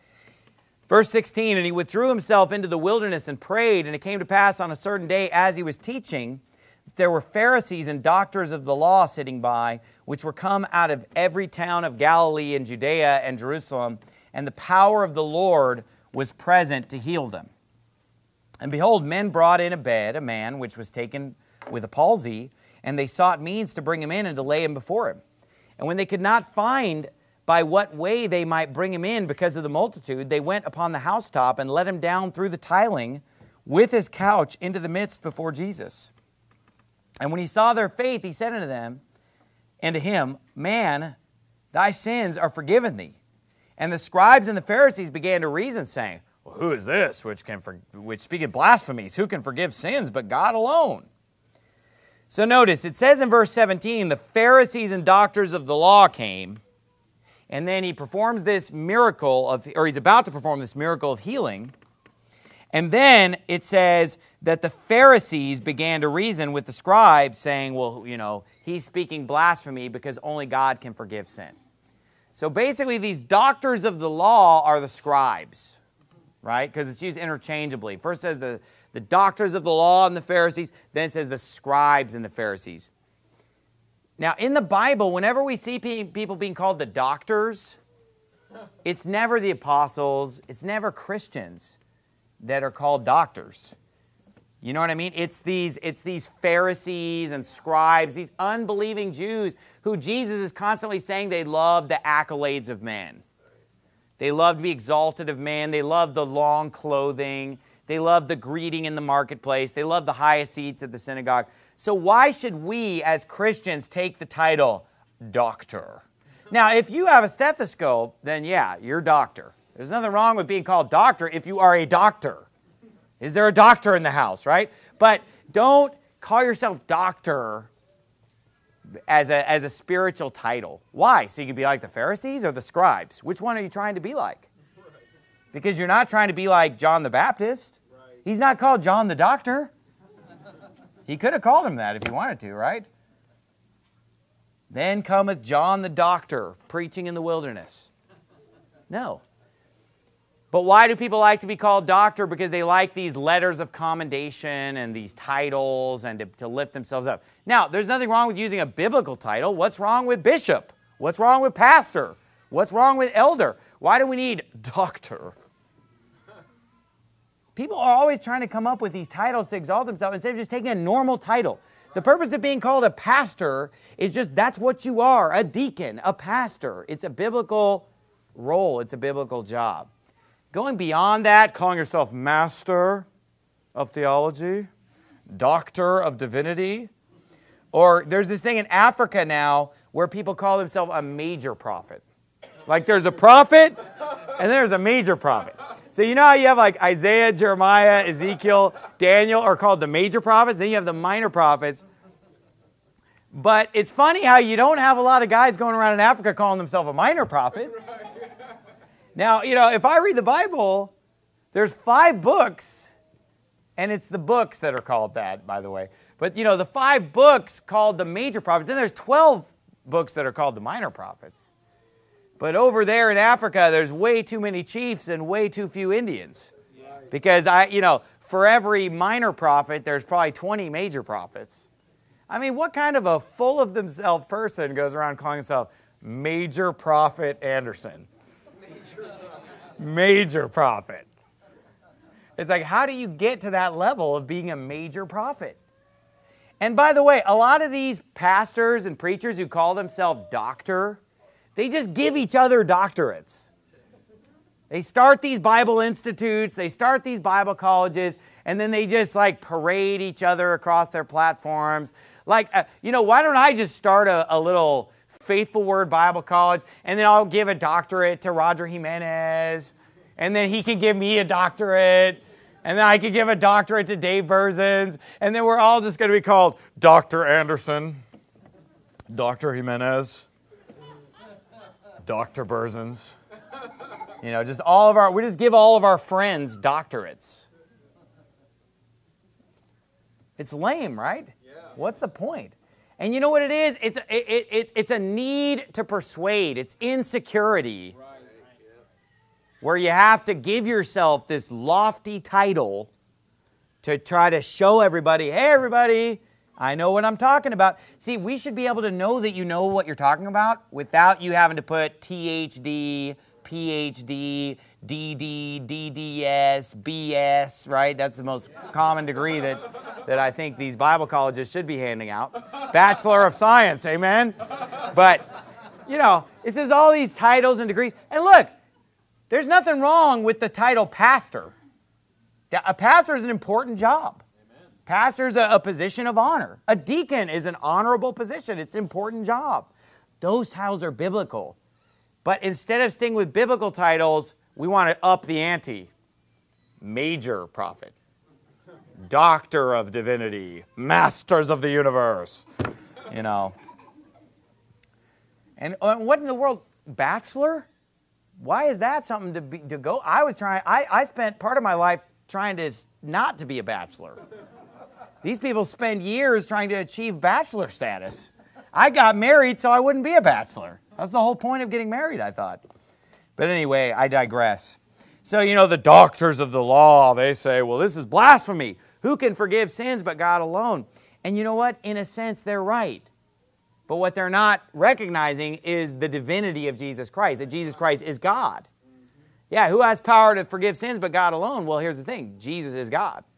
Verse sixteen, and he withdrew himself into the wilderness and prayed, and it came to pass on a certain day as he was teaching, that there were Pharisees and doctors of the law sitting by, which were come out of every town of Galilee and Judea and Jerusalem, and the power of the Lord was present to heal them. And behold, men brought in a bed a man which was taken with a palsy, and they sought means to bring him in and to lay him before him. And when they could not find by what way they might bring him in because of the multitude, they went upon the housetop and let him down through the tiling with his couch into the midst before Jesus. And when he saw their faith, he said unto them, and to him, Man, thy sins are forgiven thee. And the scribes and the Pharisees began to reason, saying, Well, who is this which can for, which speaketh blasphemies? Who can forgive sins but God alone? So notice, it says in verse seventeen, the Pharisees and doctors of the law came. And then he performs this miracle, of, or he's about to perform this miracle of healing. And then it says that the Pharisees began to reason with the scribes, saying, well, you know, he's speaking blasphemy because only God can forgive sin. So basically, these doctors of the law are the scribes, right? Because it's used interchangeably. First it says the, the doctors of the law and the Pharisees. Then it says the scribes and the Pharisees. Now, in the Bible, whenever we see people being called the doctors, it's never the apostles, it's never Christians that are called doctors. You know what I mean? It's these, it's these Pharisees and scribes, these unbelieving Jews who Jesus is constantly saying they love the accolades of man. They love to be exalted of man. They love the long clothing. They love the greeting in the marketplace. They love the highest seats at the synagogue. So why should we as Christians take the title doctor? Now, if you have a stethoscope, then yeah, you're doctor. There's nothing wrong with being called doctor if you are a doctor. Is there a doctor in the house, right? But don't call yourself doctor as a, as a spiritual title. Why? So you can be like the Pharisees or the scribes? Which one are you trying to be like? Because you're not trying to be like John the Baptist. He's not called John the Doctor. He could have called him that if he wanted to, right? Then cometh John the Doctor, preaching in the wilderness. No. But why do people like to be called doctor? Because they like these letters of commendation and these titles and to, to lift themselves up. Now, there's nothing wrong with using a biblical title. What's wrong with bishop? What's wrong with pastor? What's wrong with elder? Why do we need doctor? People are always trying to come up with these titles to exalt themselves instead of just taking a normal title. The purpose of being called a pastor is just that's what you are, a deacon, a pastor. It's a biblical role. It's a biblical job. Going beyond that, calling yourself master of theology, doctor of divinity, or there's this thing in Africa now where people call themselves a major prophet. Like there's a prophet and there's a major prophet. So you know how you have like Isaiah, Jeremiah, Ezekiel, Daniel are called the major prophets, then you have the minor prophets. But it's funny how you don't have a lot of guys going around in Africa calling themselves a minor prophet. Now, you know, if I read the Bible, there's five books, and it's the books that are called that, by the way. But, you know, the five books called the major prophets, then there's twelve books that are called the minor prophets. But over there in Africa, there's way too many chiefs and way too few Indians. Because, I, you know, for every minor prophet, there's probably twenty major prophets. I mean, what kind of a full of themselves person goes around calling himself Major Prophet Anderson? Major prophet. It's like, how do you get to that level of being a major prophet? And by the way, a lot of these pastors and preachers who call themselves doctor, they just give each other doctorates. They start these Bible institutes, they start these Bible colleges, and then they just like parade each other across their platforms. Like, uh, you know, why don't I just start a, a little Faithful Word Bible College, and then I'll give a doctorate to Roger Jimenez, and then he can give me a doctorate, and then I can give a doctorate to Dave Berzins, and then we're all just going to be called Doctor Anderson, Doctor Jimenez, Doctor Berzins. You know, just all of our, we just give all of our friends doctorates. It's lame, right? Yeah. What's the point? And you know what it is? It's, it, it, it, it's a need to persuade. It's insecurity. Right. Where you have to give yourself this lofty title to try to show everybody, hey, everybody, I know what I'm talking about. See, we should be able to know that you know what you're talking about without you having to put T H D, P H D, D D, D D S, B S, right? That's the most common degree that, that I think these Bible colleges should be handing out. Bachelor of Science, amen? But, you know, this is all these titles and degrees. And look, there's nothing wrong with the title pastor. A pastor is an important job. Pastor is a, a position of honor. A deacon is an honorable position. It's an important job. Those titles are biblical. But instead of staying with biblical titles, we want to up the ante. Major prophet, doctor of divinity, masters of the universe, you know. And uh, what in the world, bachelor? Why is that something to, be, to go? I was trying, I, I spent part of my life trying to not to be a bachelor. These people spend years trying to achieve bachelor status. I got married so I wouldn't be a bachelor. That's the whole point of getting married, I thought. But anyway, I digress. So, you know, the doctors of the law, they say, well, this is blasphemy. Who can forgive sins but God alone? And you know what? In a sense, they're right. But what they're not recognizing is the divinity of Jesus Christ, that Jesus Christ is God. Yeah, who has power to forgive sins but God alone? Well, here's the thing. Jesus is God.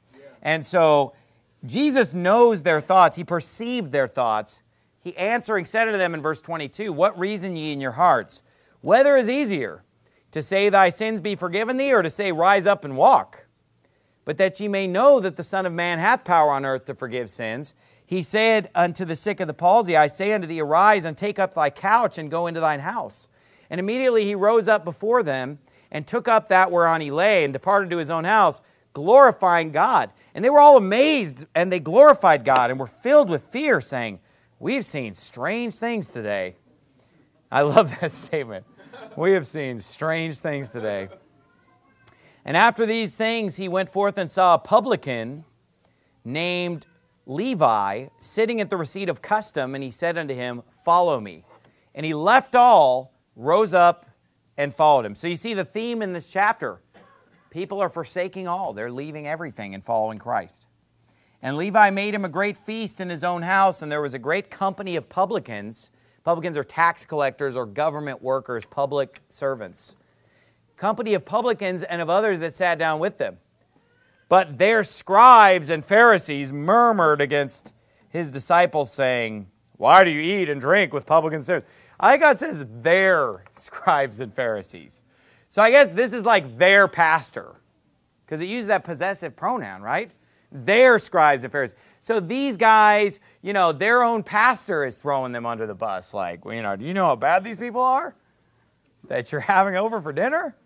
And so Jesus knows their thoughts. He perceived their thoughts. He answering said unto them in verse twenty-two, what reason ye in your hearts? Whether is easier, to say thy sins be forgiven thee, or to say rise up and walk? But that ye may know that the Son of Man hath power on earth to forgive sins, he said unto the sick of the palsy, I say unto thee, arise and take up thy couch and go into thine house. And immediately he rose up before them and took up that whereon he lay and departed to his own house, glorifying God. And they were all amazed, and they glorified God and were filled with fear, saying, we've seen strange things today. I love that statement. We have seen strange things today. And after these things, he went forth and saw a publican named Levi sitting at the receipt of custom, and he said unto him, follow me. And he left all, rose up, and followed him. So you see the theme in this chapter. People are forsaking all. They're leaving everything and following Christ. And Levi made him a great feast in his own house, and there was a great company of publicans. Publicans are tax collectors or government workers, public servants. Company of publicans and of others that sat down with them. But their scribes and Pharisees murmured against his disciples, saying, why do you eat and drink with publicans and sinners? I think God says their scribes and Pharisees. So I guess this is like their pastor, because it uses that possessive pronoun, right? Their scribes and Pharisees. So these guys, you know, their own pastor is throwing them under the bus. Like, you know, do you know how bad these people are that you're having over for dinner?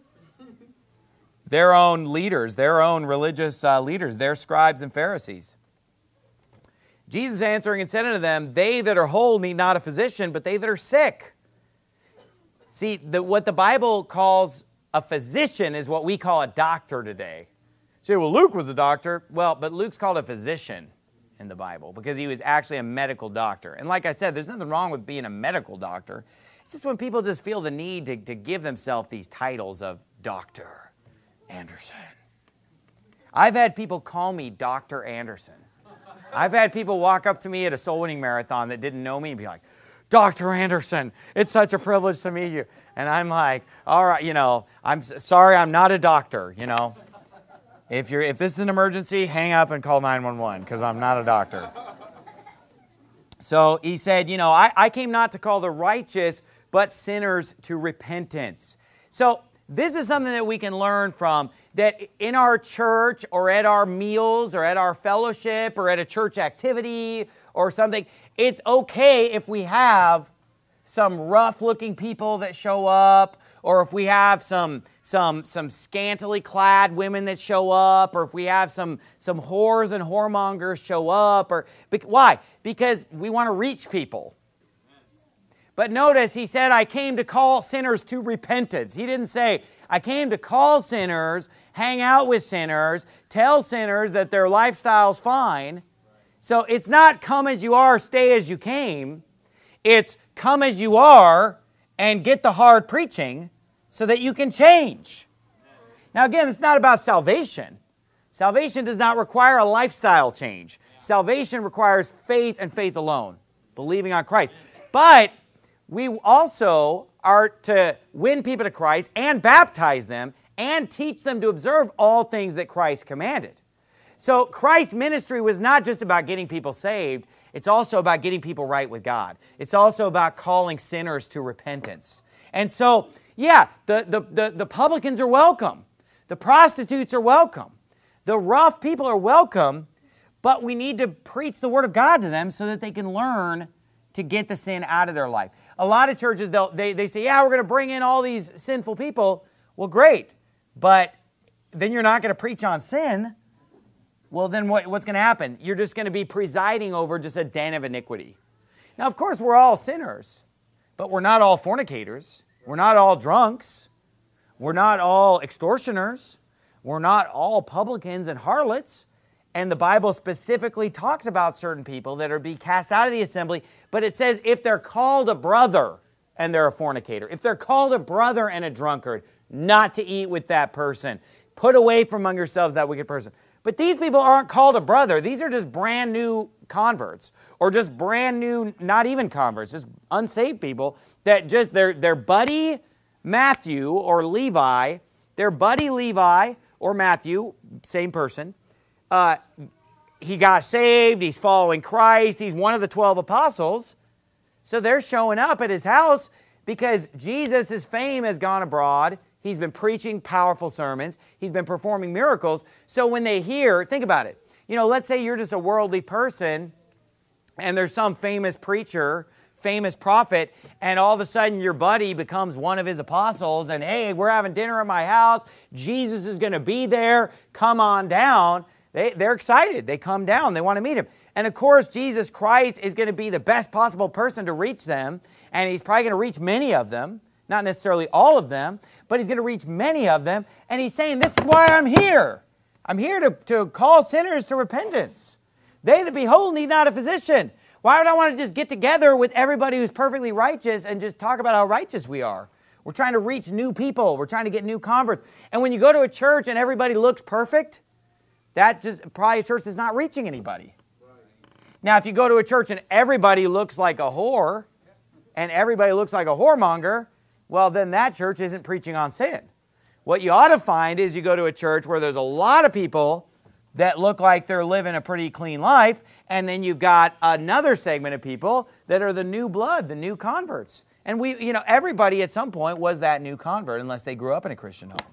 Their own leaders, their own religious uh, leaders, their scribes and Pharisees. Jesus answering and said unto them, they that are whole need not a physician, but they that are sick. See, the, what the Bible calls a physician is what we call a doctor today. You say, well, Luke was a doctor. Well, but Luke's called a physician in the Bible because he was actually a medical doctor. And like I said, there's nothing wrong with being a medical doctor. It's just when people just feel the need to, to give themselves these titles of Doctor Anderson. I've had people call me Doctor Anderson. I've had people walk up to me at a soul winning marathon that didn't know me and be like, Doctor Anderson, it's such a privilege to meet you. And I'm like, all right, you know, I'm sorry, I'm not a doctor, you know. If you're, if this is an emergency, hang up and call nine one one because I'm not a doctor. So he said, you know, I, I came not to call the righteous, but sinners to repentance. So this is something that we can learn from, that in our church or at our meals or at our fellowship or at a church activity or something, it's okay if we have some rough-looking people that show up, or if we have some, some, some scantily clad women that show up, or if we have some, some whores and whoremongers show up. Or, why? Because we want to reach people. But notice he said, I came to call sinners to repentance. He didn't say, I came to call sinners, hang out with sinners, tell sinners that their lifestyle's fine. So it's not come as you are, stay as you came. It's come as you are and get the hard preaching so that you can change. Now again, it's not about salvation. Salvation does not require a lifestyle change. Salvation requires faith and faith alone, believing on Christ. But we also are to win people to Christ and baptize them and teach them to observe all things that Christ commanded. So Christ's ministry was not just about getting people saved. It's also about getting people right with God. It's also about calling sinners to repentance. And so, yeah, the, the, the, the publicans are welcome. The prostitutes are welcome. The rough people are welcome, but we need to preach the Word of God to them so that they can learn to get the sin out of their life. A lot of churches, they'll, they, they say, yeah, we're going to bring in all these sinful people. Well, great, but then you're not going to preach on sin. Well, then what, what's going to happen? You're just going to be presiding over just a den of iniquity. Now, of course, we're all sinners, but we're not all fornicators. We're not all drunks. We're not all extortioners. We're not all publicans and harlots. And the Bible specifically talks about certain people that are being cast out of the assembly, but it says if they're called a brother and they're a fornicator, if they're called a brother and a drunkard, not to eat with that person. Put away from among yourselves that wicked person. But these people aren't called a brother. These are just brand new converts, or just brand new, not even converts, just unsaved people that just, their, their buddy Matthew or Levi, their buddy Levi or Matthew, same person, uh, he got saved, he's following Christ, he's one of the twelve apostles. So they're showing up at his house because Jesus' fame has gone abroad. He's been preaching powerful sermons. He's been performing miracles. So when they hear, think about it. You know, let's say you're just a worldly person and there's some famous preacher, famous prophet, and all of a sudden your buddy becomes one of his apostles and, hey, we're having dinner at my house. Jesus is going to be there. Come on down. They, they're excited. They come down. They want to meet him. And of course, Jesus Christ is going to be the best possible person to reach them. And he's probably going to reach many of them. Not necessarily all of them, but he's going to reach many of them. And he's saying, this is why I'm here. I'm here to, to call sinners to repentance. They that behold need not a physician. Why would I want to just get together with everybody who's perfectly righteous and just talk about how righteous we are? We're trying to reach new people. We're trying to get new converts. And when you go to a church and everybody looks perfect, that just probably a church that's not reaching anybody. Now, if you go to a church and everybody looks like a whore and everybody looks like a whoremonger, well, then that church isn't preaching on sin. What you ought to find is you go to a church where there's a lot of people that look like they're living a pretty clean life, and then you've got another segment of people that are the new blood, the new converts. And we, you know, everybody at some point was that new convert unless they grew up in a Christian home.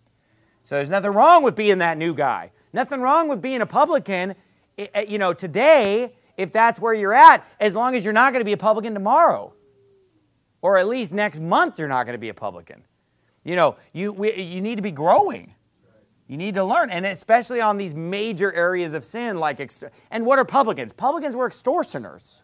So there's nothing wrong with being that new guy. Nothing wrong with being a publican, you know, today, if that's where you're at, as long as you're not going to be a publican tomorrow. Or at least next month you're not going to be a publican. You know, you, we, you need to be growing. You need to learn, and especially on these major areas of sin like, ex- and what are publicans? Publicans were extortioners.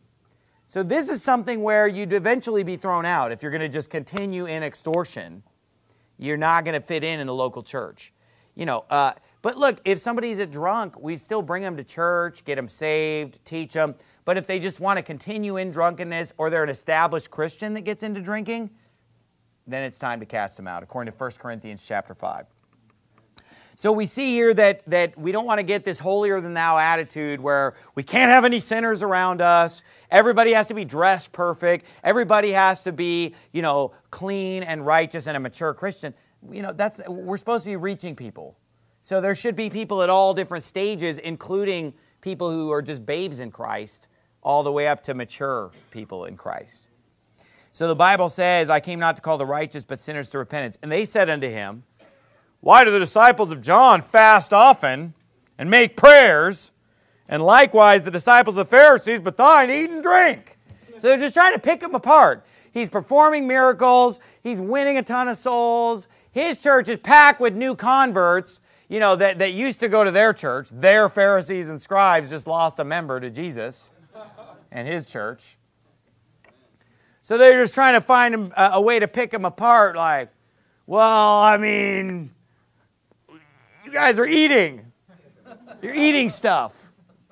So this is something where you'd eventually be thrown out. If you're going to just continue in extortion, you're not going to fit in in the local church. You know, uh, but look, if somebody's a drunk, we still bring them to church, get them saved, teach them. But if they just want to continue in drunkenness, or they're an established Christian that gets into drinking, then it's time to cast them out, according to First Corinthians chapter five. So we see here that, that we don't want to get this holier-than-thou attitude where we can't have any sinners around us. Everybody has to be dressed perfect. Everybody has to be, you know, clean and righteous and a mature Christian. You know, that's, we're supposed to be reaching people. So there should be people at all different stages, including people who are just babes in Christ, all the way up to mature people in Christ. So the Bible says, I came not to call the righteous, but sinners to repentance. And they said unto him, why do the disciples of John fast often and make prayers, and likewise the disciples of the Pharisees, but thine eat and drink? So they're just trying to pick him apart. He's performing miracles. He's winning a ton of souls. His church is packed with new converts, you know, that, that used to go to their church. Their Pharisees and scribes just lost a member to Jesus and his church. So they're just trying to find him, a, a way to pick him apart, like, well, I mean, you guys are eating. You're eating stuff.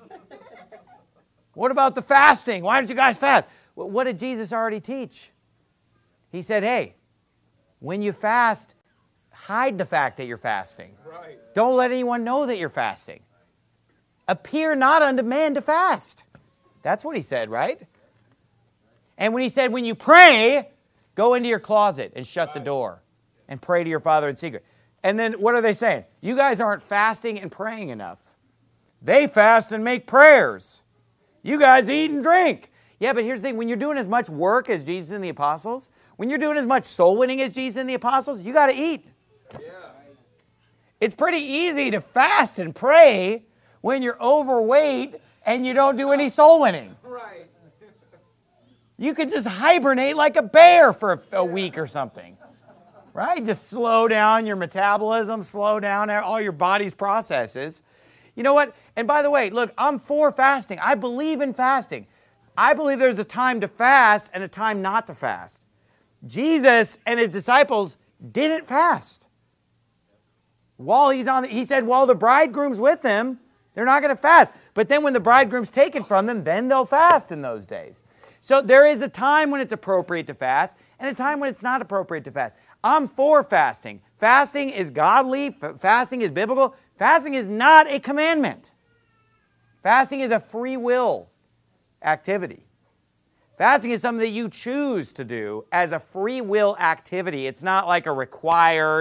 What about the fasting? Why don't you guys fast? Well, what did Jesus already teach? He said, hey, when you fast, hide the fact that you're fasting. Right. Don't let anyone know that you're fasting. Appear not unto men to fast. That's what he said, right? And when he said, when you pray, go into your closet and shut the door and pray to your Father in secret. And then what are they saying? You guys aren't fasting and praying enough. They fast and make prayers. You guys eat and drink. Yeah, but here's the thing. When you're doing as much work as Jesus and the apostles, when you're doing as much soul winning as Jesus and the apostles, you got to eat. Yeah. It's pretty easy to fast and pray when you're overweight and you don't do any soul winning. Right. You could just hibernate like a bear for a, a week or something. Right? Just slow down your metabolism, slow down all your body's processes. You know what? And by the way, look, I'm for fasting. I believe in fasting. I believe there's a time to fast and a time not to fast. Jesus and his disciples didn't fast. While he's on, the, he said, while the bridegroom's with him, they're not going to fast. But then when the bridegroom's taken from them, then they'll fast in those days. So there is a time when it's appropriate to fast and a time when it's not appropriate to fast. I'm for fasting. Fasting is godly. Fasting is biblical. Fasting is not a commandment. Fasting is a free will activity. Fasting is something that you choose to do as a free will activity. It's not like a required,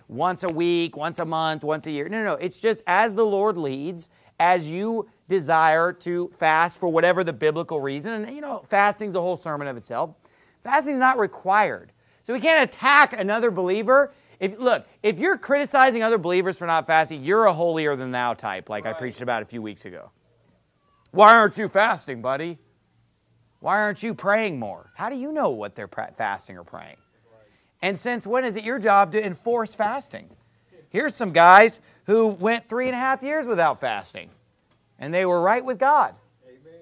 once a week, once a month, once a year. No, no, no. It's just as the Lord leads, as you desire to fast for whatever the biblical reason. And, you know, fasting's a whole sermon of itself. Fasting's not required. So we can't attack another believer. If, look, if you're criticizing other believers for not fasting, you're a holier than thou type, like right. I preached about a few weeks ago. Why aren't you fasting, buddy? Why aren't you praying more? How do you know what they're fasting or praying? And since when is it your job to enforce fasting? Here's some guys who went three and a half years without fasting, and they were right with God. Amen.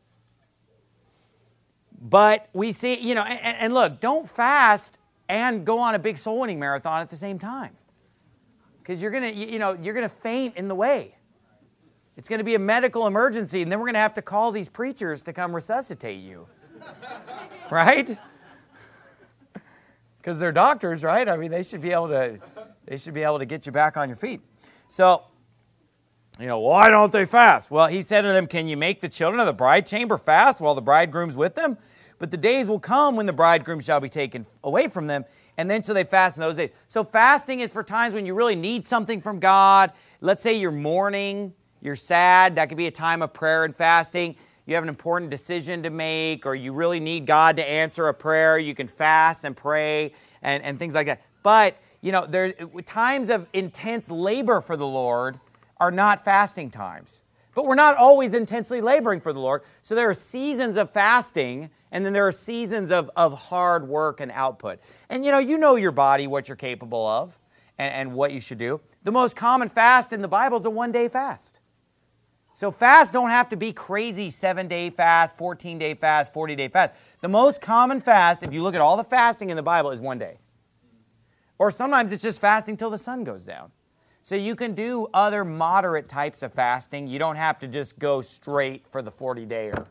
But we see, you know, and, and look, don't fast and go on a big soul winning marathon at the same time, because you're gonna, you know, you're gonna faint in the way. It's going to be a medical emergency, and then we're going to have to call these preachers to come resuscitate you. Right? Because they're doctors, right? I mean, they should be able to they should be able to get you back on your feet. So, you know, why don't they fast? Well, he said to them, "Can you make the children of the bride chamber fast while the bridegroom's with them? But the days will come when the bridegroom shall be taken away from them, and then shall they fast in those days." So fasting is for times when you really need something from God. Let's say you're mourning. You're sad. That could be a time of prayer and fasting. You have an important decision to make, or you really need God to answer a prayer. You can fast and pray and, and things like that. But, you know, there times of intense labor for the Lord are not fasting times. But we're not always intensely laboring for the Lord. So there are seasons of fasting, and then there are seasons of, of hard work and output. And, you know, you know your body, what you're capable of, and, and what you should do. The most common fast in the Bible is a one-day fast. So fasts don't have to be crazy seven-day fast, fourteen-day fast, forty-day fast. The most common fast, if you look at all the fasting in the Bible, is one day. Or sometimes it's just fasting till the sun goes down. So you can do other moderate types of fasting. You don't have to just go straight for the forty-dayer.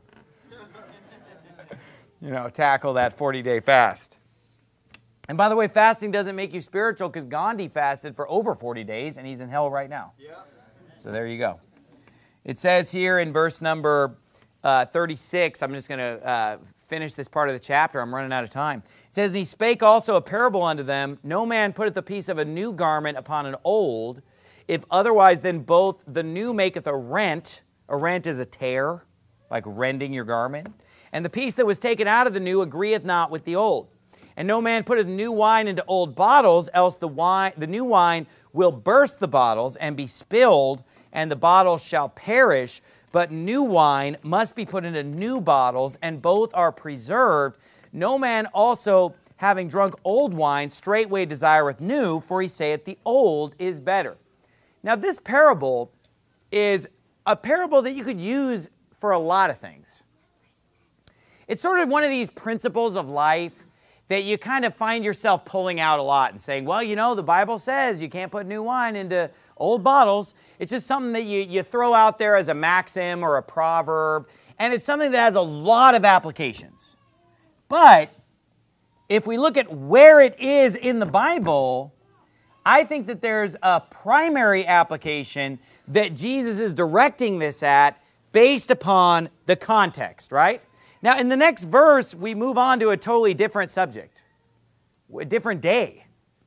You know, tackle that forty-day fast. And by the way, fasting doesn't make you spiritual, because Gandhi fasted for over forty days, and he's in hell right now. Yeah. So there you go. It says here in verse number uh, thirty-six, I'm just going to uh, finish this part of the chapter. I'm running out of time. It says, "And he spake also a parable unto them, No man putteth a piece of a new garment upon an old, if otherwise then both the new maketh a rent." A rent is a tear, like rending your garment. "And the piece that was taken out of the new agreeth not with the old. And no man putteth new wine into old bottles, else the wine, the new wine will burst the bottles and be spilled, and the bottles shall perish. But new wine must be put into new bottles, and both are preserved. No man also, having drunk old wine, straightway desireth new, for he saith, the old is better." Now this parable is a parable that you could use for a lot of things. It's sort of one of these principles of life that you kind of find yourself pulling out a lot and saying, well, you know, the Bible says you can't put new wine into old bottles. It's just something that you, you throw out there as a maxim or a proverb, and it's something that has a lot of applications. But if we look at where it is in the Bible, I think that there's a primary application that Jesus is directing this at based upon the context, right? Now, in the next verse, we move on to a totally different subject, a different day.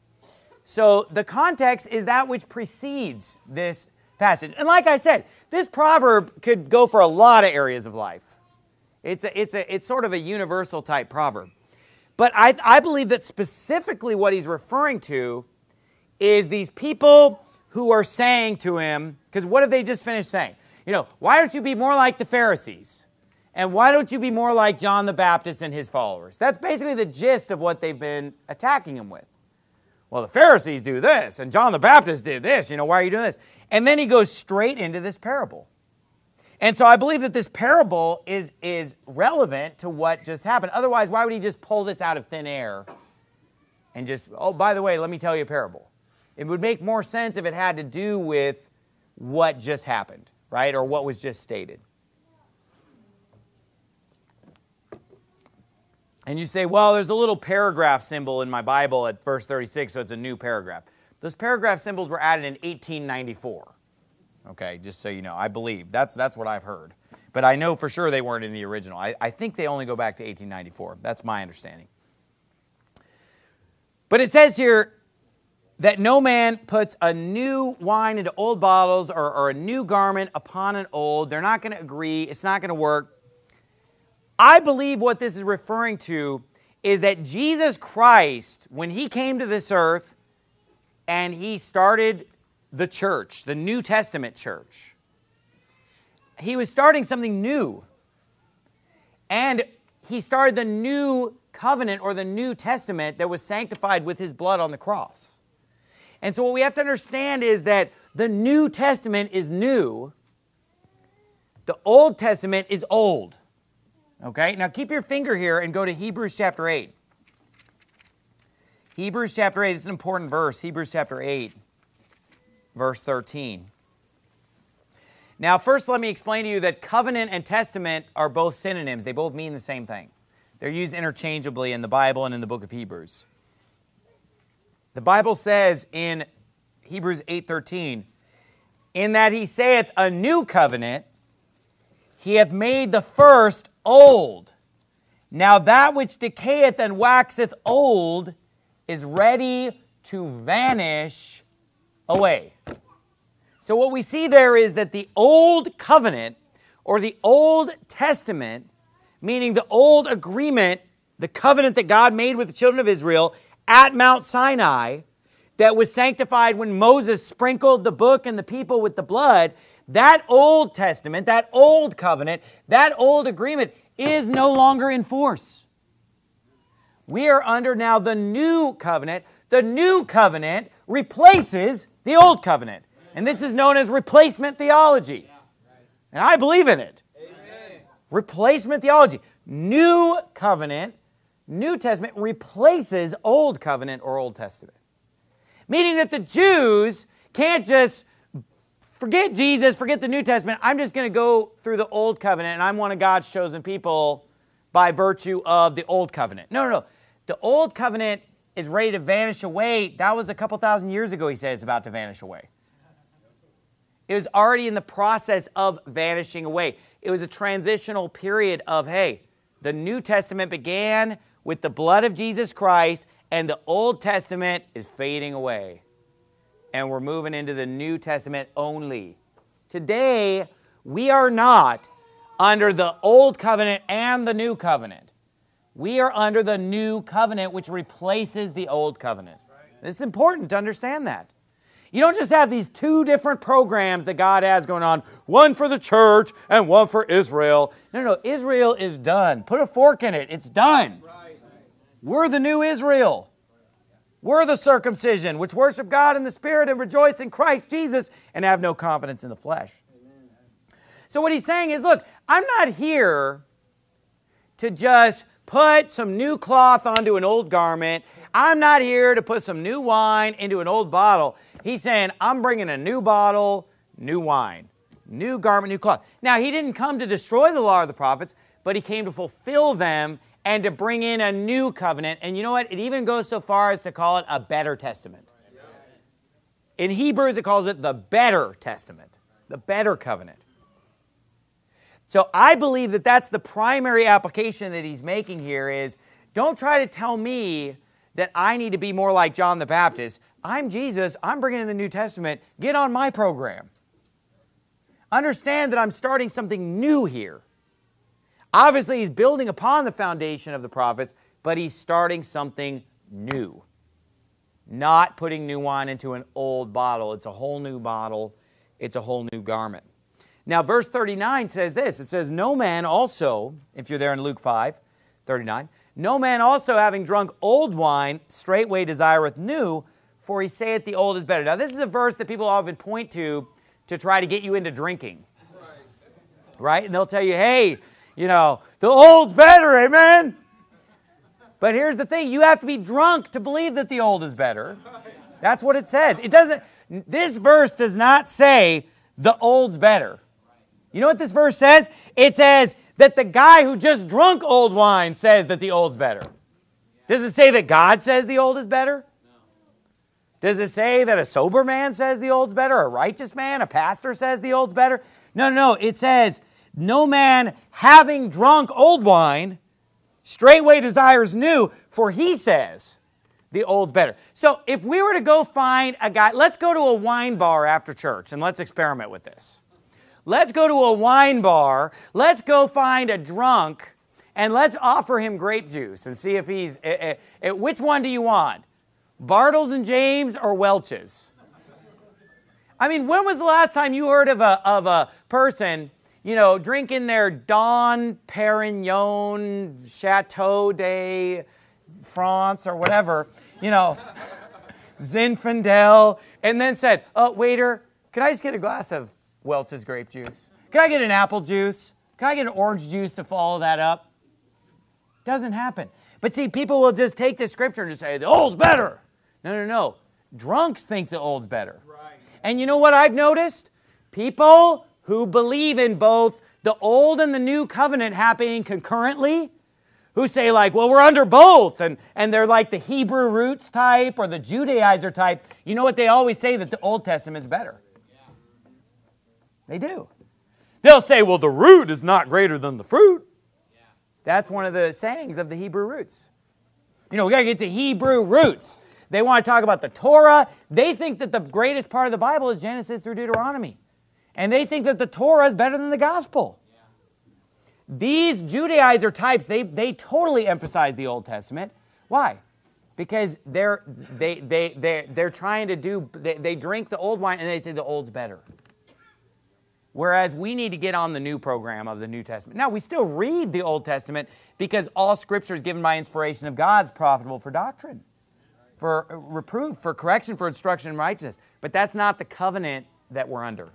So the context is that which precedes this passage. And like I said, this proverb could go for a lot of areas of life. It's, a, it's, a, it's sort of a universal type proverb. But I, I believe that specifically what he's referring to is these people who are saying to him, because what have they just finished saying? You know, why don't you be more like the Pharisees? And why don't you be more like John the Baptist and his followers? That's basically the gist of what they've been attacking him with. Well, the Pharisees do this, and John the Baptist did this. You know, why are you doing this? And then he goes straight into this parable. And so I believe that this parable is, is relevant to what just happened. Otherwise, why would he just pull this out of thin air and just, oh, by the way, let me tell you a parable? It would make more sense if it had to do with what just happened, right? Or what was just stated. And you say, well, there's a little paragraph symbol in my Bible at verse thirty-six, so it's a new paragraph. Those paragraph symbols were added in eighteen ninety-four. Okay, just so you know, I believe. That's, that's what I've heard. But I know for sure they weren't in the original. I, I think they only go back to eighteen ninety-four. That's my understanding. But it says here, that no man puts a new wine into old bottles or, or a new garment upon an old. They're not going to agree. It's not going to work. I believe what this is referring to is that Jesus Christ, when he came to this earth and he started the church, the New Testament church, he was starting something new. And he started the new covenant or the New Testament that was sanctified with his blood on the cross. And so what we have to understand is that the New Testament is new. The Old Testament is old. Okay? Now keep your finger here and go to Hebrews chapter eight. Hebrews chapter eight, this is an important verse. Hebrews chapter eight, verse thirteen. Now first let me explain to you that covenant and testament are both synonyms. They both mean the same thing. They're used interchangeably in the Bible and in the book of Hebrews. The Bible says in Hebrews eight thirteen, in that he saith a new covenant, he hath made the first old. Now that which decayeth and waxeth old is ready to vanish away. So what we see there is that the old covenant or the Old Testament, meaning the old agreement, the covenant that God made with the children of Israel at Mount Sinai, that was sanctified when Moses sprinkled the book and the people with the blood, that Old Testament, that old covenant, that old agreement is no longer in force. We are under now the new covenant. The new covenant replaces the old covenant. And this is known as replacement theology. And I believe in it. Amen. Replacement theology. New covenant, New Testament replaces Old Covenant or Old Testament. Meaning that the Jews can't just forget Jesus, forget the New Testament. I'm just going to go through the Old Covenant and I'm one of God's chosen people by virtue of the Old Covenant. No, no, no. The Old Covenant is ready to vanish away. That was a couple thousand years ago he said it's about to vanish away. It was already in the process of vanishing away. It was a transitional period of, hey, the New Testament began with the blood of Jesus Christ and the Old Testament is fading away. And we're moving into the New Testament only. Today, we are not under the Old Covenant and the New Covenant. We are under the New Covenant, which replaces the Old Covenant. It's important to understand that. You don't just have these two different programs that God has going on, one for the church and one for Israel. No, no, Israel is done. Put a fork in it. It's done. We're the new Israel. We're the circumcision, which worship God in the Spirit and rejoice in Christ Jesus and have no confidence in the flesh. So what he's saying is, look, I'm not here to just put some new cloth onto an old garment. I'm not here to put some new wine into an old bottle. He's saying, I'm bringing a new bottle, new wine, new garment, new cloth. Now, he didn't come to destroy the law of the prophets, but he came to fulfill them and to bring in a new covenant. And you know what? It even goes so far as to call it a better testament. In Hebrews, it calls it the better testament, the better covenant. So I believe that that's the primary application that he's making here is, don't try to tell me that I need to be more like John the Baptist. I'm Jesus. I'm bringing in the New Testament. Get on my program. Understand that I'm starting something new here. Obviously, he's building upon the foundation of the prophets, but he's starting something new. Not putting new wine into an old bottle. It's a whole new bottle. It's a whole new garment. Now, verse thirty-nine says this. It says, no man also, if you're there in Luke five, thirty-nine, no man also having drunk old wine straightway desireth new, for he saith the old is better. Now, this is a verse that people often point to to try to get you into drinking. Right? Right? And they'll tell you, hey, you know, the old's better, amen? But here's the thing. You have to be drunk to believe that the old is better. That's what it says. It doesn't, this verse does not say the old's better. You know what this verse says? It says that the guy who just drunk old wine says that the old's better. Does it say that God says the old is better? Does it say that a sober man says the old's better? A righteous man, a pastor says the old's better? No, no, no. It says, no man having drunk old wine straightway desires new, for he says the old's better. So if we were to go find a guy, let's go to a wine bar after church and let's experiment with this. Let's go to a wine bar, let's go find a drunk, and let's offer him grape juice and see if he's, uh, uh, uh, which one do you want? Bartles and James or Welch's? I mean, when was the last time you heard of a, of a person, you know, drinking their Dom Perignon, Chateau de France or whatever, you know, Zinfandel, and then said, oh, waiter, can I just get a glass of Welch's grape juice? Can I get an apple juice? Can I get an orange juice to follow that up? Doesn't happen. But see, people will just take this scripture and just say, the old's better. No, no, no. Drunks think the old's better. Right. And you know what I've noticed? People who believe in both the old and the new covenant happening concurrently, who say like, well, we're under both, and, and they're like the Hebrew roots type or the Judaizer type, you know what they always say? That the Old Testament's better. Yeah. They do. They'll say, well, the root is not greater than the fruit. Yeah. That's one of the sayings of the Hebrew roots. You know, we got to get to Hebrew roots. They want to talk about the Torah. They think that the greatest part of the Bible is Genesis through Deuteronomy. And they think that the Torah is better than the gospel. Yeah. These Judaizer types, they, they totally emphasize the Old Testament. Why? Because they're, they, they, they, they're trying to do, they, they drink the old wine and they say the old's better. Whereas we need to get on the new program of the New Testament. Now, we still read the Old Testament because all Scripture is given by inspiration of God is profitable for doctrine, for reproof, for correction, for instruction in righteousness. But that's not the covenant that we're under.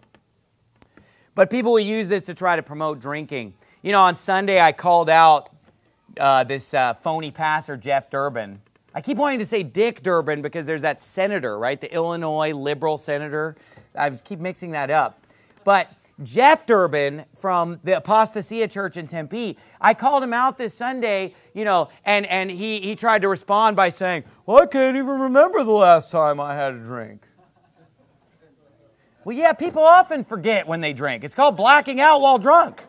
But people will use this to try to promote drinking. You know, on Sunday I called out uh, this uh, phony pastor, Jeff Durbin. I keep wanting to say Dick Durbin because there's that senator, right? The Illinois liberal senator. I just keep mixing that up. But Jeff Durbin from the Apostasia Church in Tempe, I called him out this Sunday, you know, and, and he, he tried to respond by saying, well, I can't even remember the last time I had a drink. Well, yeah, people often forget when they drink. It's called blacking out while drunk.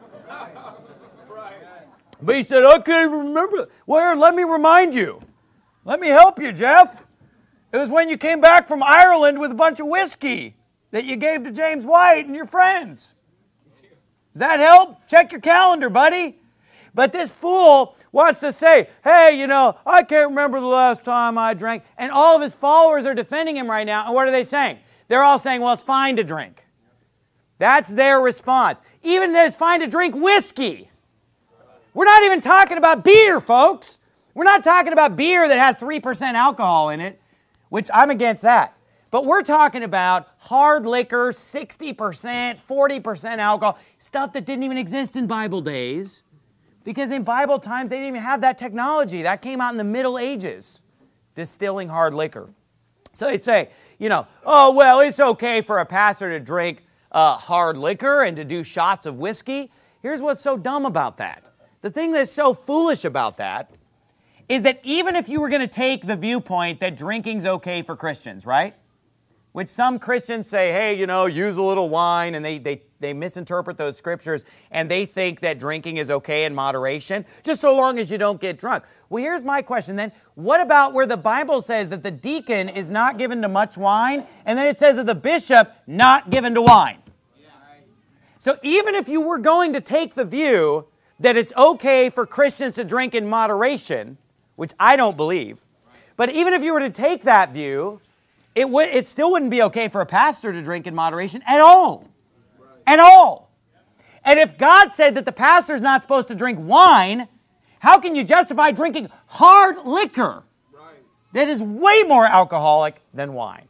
But he said, I can't even remember. Well, here, let me remind you. Let me help you, Jeff. It was when you came back from Ireland with a bunch of whiskey that you gave to James White and your friends. Does that help? Check your calendar, buddy. But this fool wants to say, hey, you know, I can't remember the last time I drank. And all of his followers are defending him right now. And what are they saying? They're all saying, well, it's fine to drink. That's their response. Even that it's fine to drink whiskey. We're not even talking about beer, folks. We're not talking about beer that has three percent alcohol in it, which I'm against that. But we're talking about hard liquor, sixty percent, forty percent alcohol, stuff that didn't even exist in Bible days. Because in Bible times, they didn't even have that technology. That came out in the Middle Ages, distilling hard liquor. So they say, you know, oh, well, it's okay for a pastor to drink uh, hard liquor and to do shots of whiskey. Here's what's so dumb about that. The thing that's so foolish about that is that even if you were going to take the viewpoint that drinking's okay for Christians, right? Which some Christians say, hey, you know, use a little wine, and they, they, they misinterpret those scriptures, and they think that drinking is okay in moderation, just so long as you don't get drunk. Well, here's my question then. What about where the Bible says that the deacon is not given to much wine, and then it says that the bishop not given to wine? Yeah. So even if you were going to take the view that it's okay for Christians to drink in moderation, which I don't believe, but even if you were to take that view, It, would, it still wouldn't be okay for a pastor to drink in moderation at all. At all. And if God said that the pastor's not supposed to drink wine, how can you justify drinking hard liquor that is way more alcoholic than wine?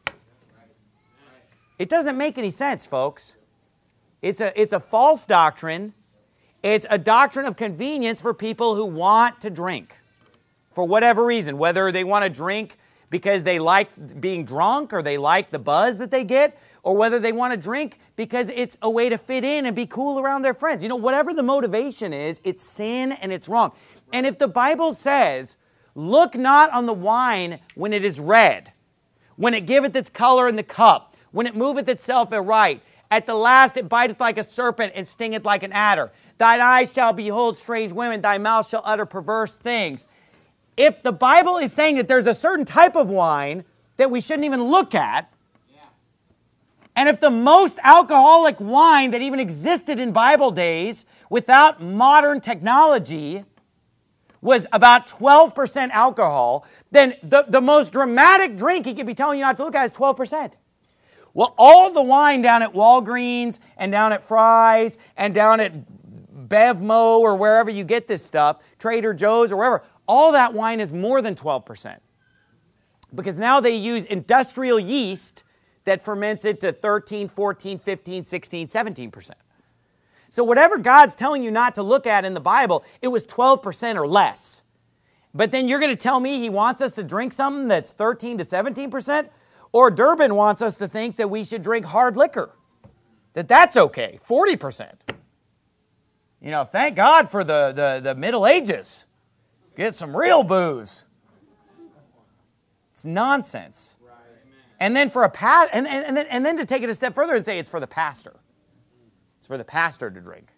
It doesn't make any sense, folks. It's a, it's a false doctrine. It's a doctrine of convenience for people who want to drink for whatever reason, whether they want to drink because they like being drunk or they like the buzz that they get, or whether they want to drink because it's a way to fit in and be cool around their friends. You know, whatever the motivation is, it's sin and it's wrong. And if the Bible says, look not on the wine when it is red, when it giveth its color in the cup, when it moveth itself aright, at the last it biteth like a serpent and stingeth like an adder. Thine eyes shall behold strange women, thy mouth shall utter perverse things. if the Bible is saying that there's a certain type of wine that we shouldn't even look at, and if the most alcoholic wine that even existed in Bible days without modern technology was about twelve percent alcohol, then the, the most dramatic drink he could be telling you not to look at is twelve percent. Well, all the wine down at Walgreens and down at Fry's and down at Bevmo or wherever you get this stuff, Trader Joe's or wherever, all that wine is more than twelve percent. Because now they use industrial yeast that ferments it to thirteen, fourteen, fifteen, sixteen, seventeen percent. So whatever God's telling you not to look at in the Bible, it was twelve percent or less. But then you're going to tell me he wants us to drink something that's thirteen to seventeen percent? Or Durbin wants us to think that we should drink hard liquor, that that's okay, forty percent. You know, thank God for the, the, the Middle Ages. Get some real booze. It's nonsense. And then for a pa- and, and, and, then, and then to take it a step further and say it's for the pastor. It's for the pastor to drink.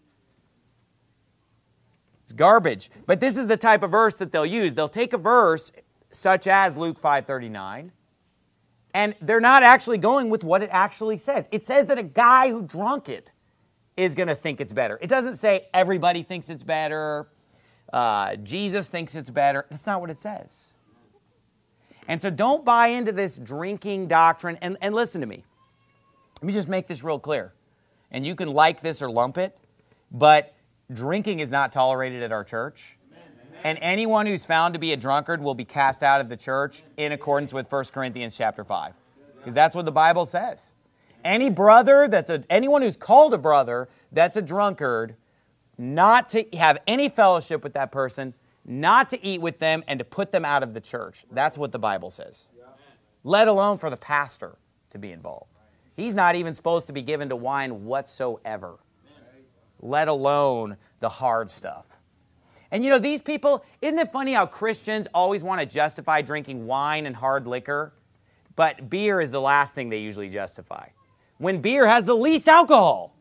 It's garbage. But this is the type of verse that they'll use. They'll take a verse such as Luke five thirty-nine, and they're not actually going with what it actually says. It says that a guy who drunk it is going to think it's better. It doesn't say everybody thinks it's better. Uh, Jesus thinks it's better. That's not what it says. And so don't buy into this drinking doctrine. And, and listen to me. Let me just make this real clear. And you can like this or lump it, but drinking is not tolerated at our church. Amen. And anyone who's found to be a drunkard will be cast out of the church in accordance with First Corinthians chapter five. Because that's what the Bible says. Any brother that's a, anyone who's called a brother that's a drunkard, not to have any fellowship with that person, not to eat with them, and to put them out of the church. That's what the Bible says. Let alone for the pastor to be involved. He's not even supposed to be given to wine whatsoever, let alone the hard stuff. And you know, these people, isn't it funny how Christians always want to justify drinking wine and hard liquor, but beer is the last thing they usually justify, when beer has the least alcohol.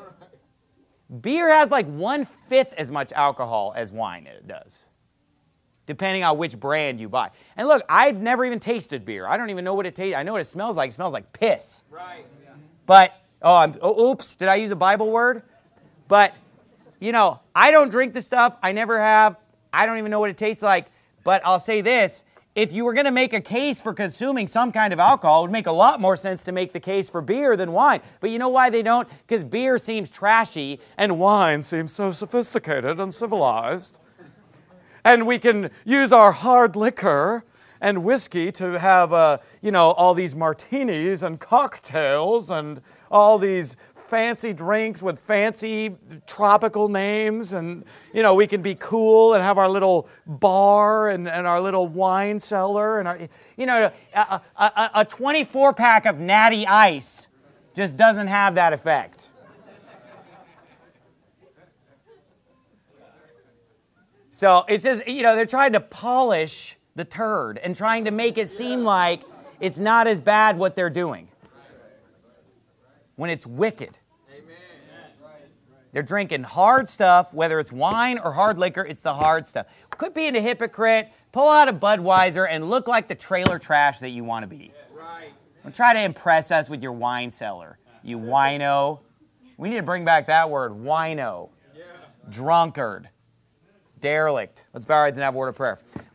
Beer has like one-fifth as much alcohol as wine does, depending on which brand you buy. And look, I've never even tasted beer. I don't even know what it tastes. I know what it smells like. It smells like piss. Right. But, oh, I'm, oh, oops, did I use a Bible word? But, you know, I don't drink the stuff. I never have. I don't even know what it tastes like. But I'll say this. If you were going to make a case for consuming some kind of alcohol, it would make a lot more sense to make the case for beer than wine. But you know why they don't? Because beer seems trashy and wine seems so sophisticated and civilized. And we can use our hard liquor and whiskey to have, uh, you know, all these martinis and cocktails and all these fancy drinks with fancy tropical names. And, you know, we can be cool and have our little bar and, and our little wine cellar. And, our, you know, a, a, a twenty-four pack of Natty Ice just doesn't have that effect. So it's just, you know, they're trying to polish the turd and trying to make it seem like it's not as bad what they're doing, when it's wicked. They're drinking hard stuff, whether it's wine or hard liquor, it's the hard stuff. Quit being a hypocrite, pull out a Budweiser and look like the trailer trash that you want to be. Don't try to impress us with your wine cellar, you wino. We need to bring back that word, wino. Drunkard. Derelict. Let's bow our heads and have a word of prayer.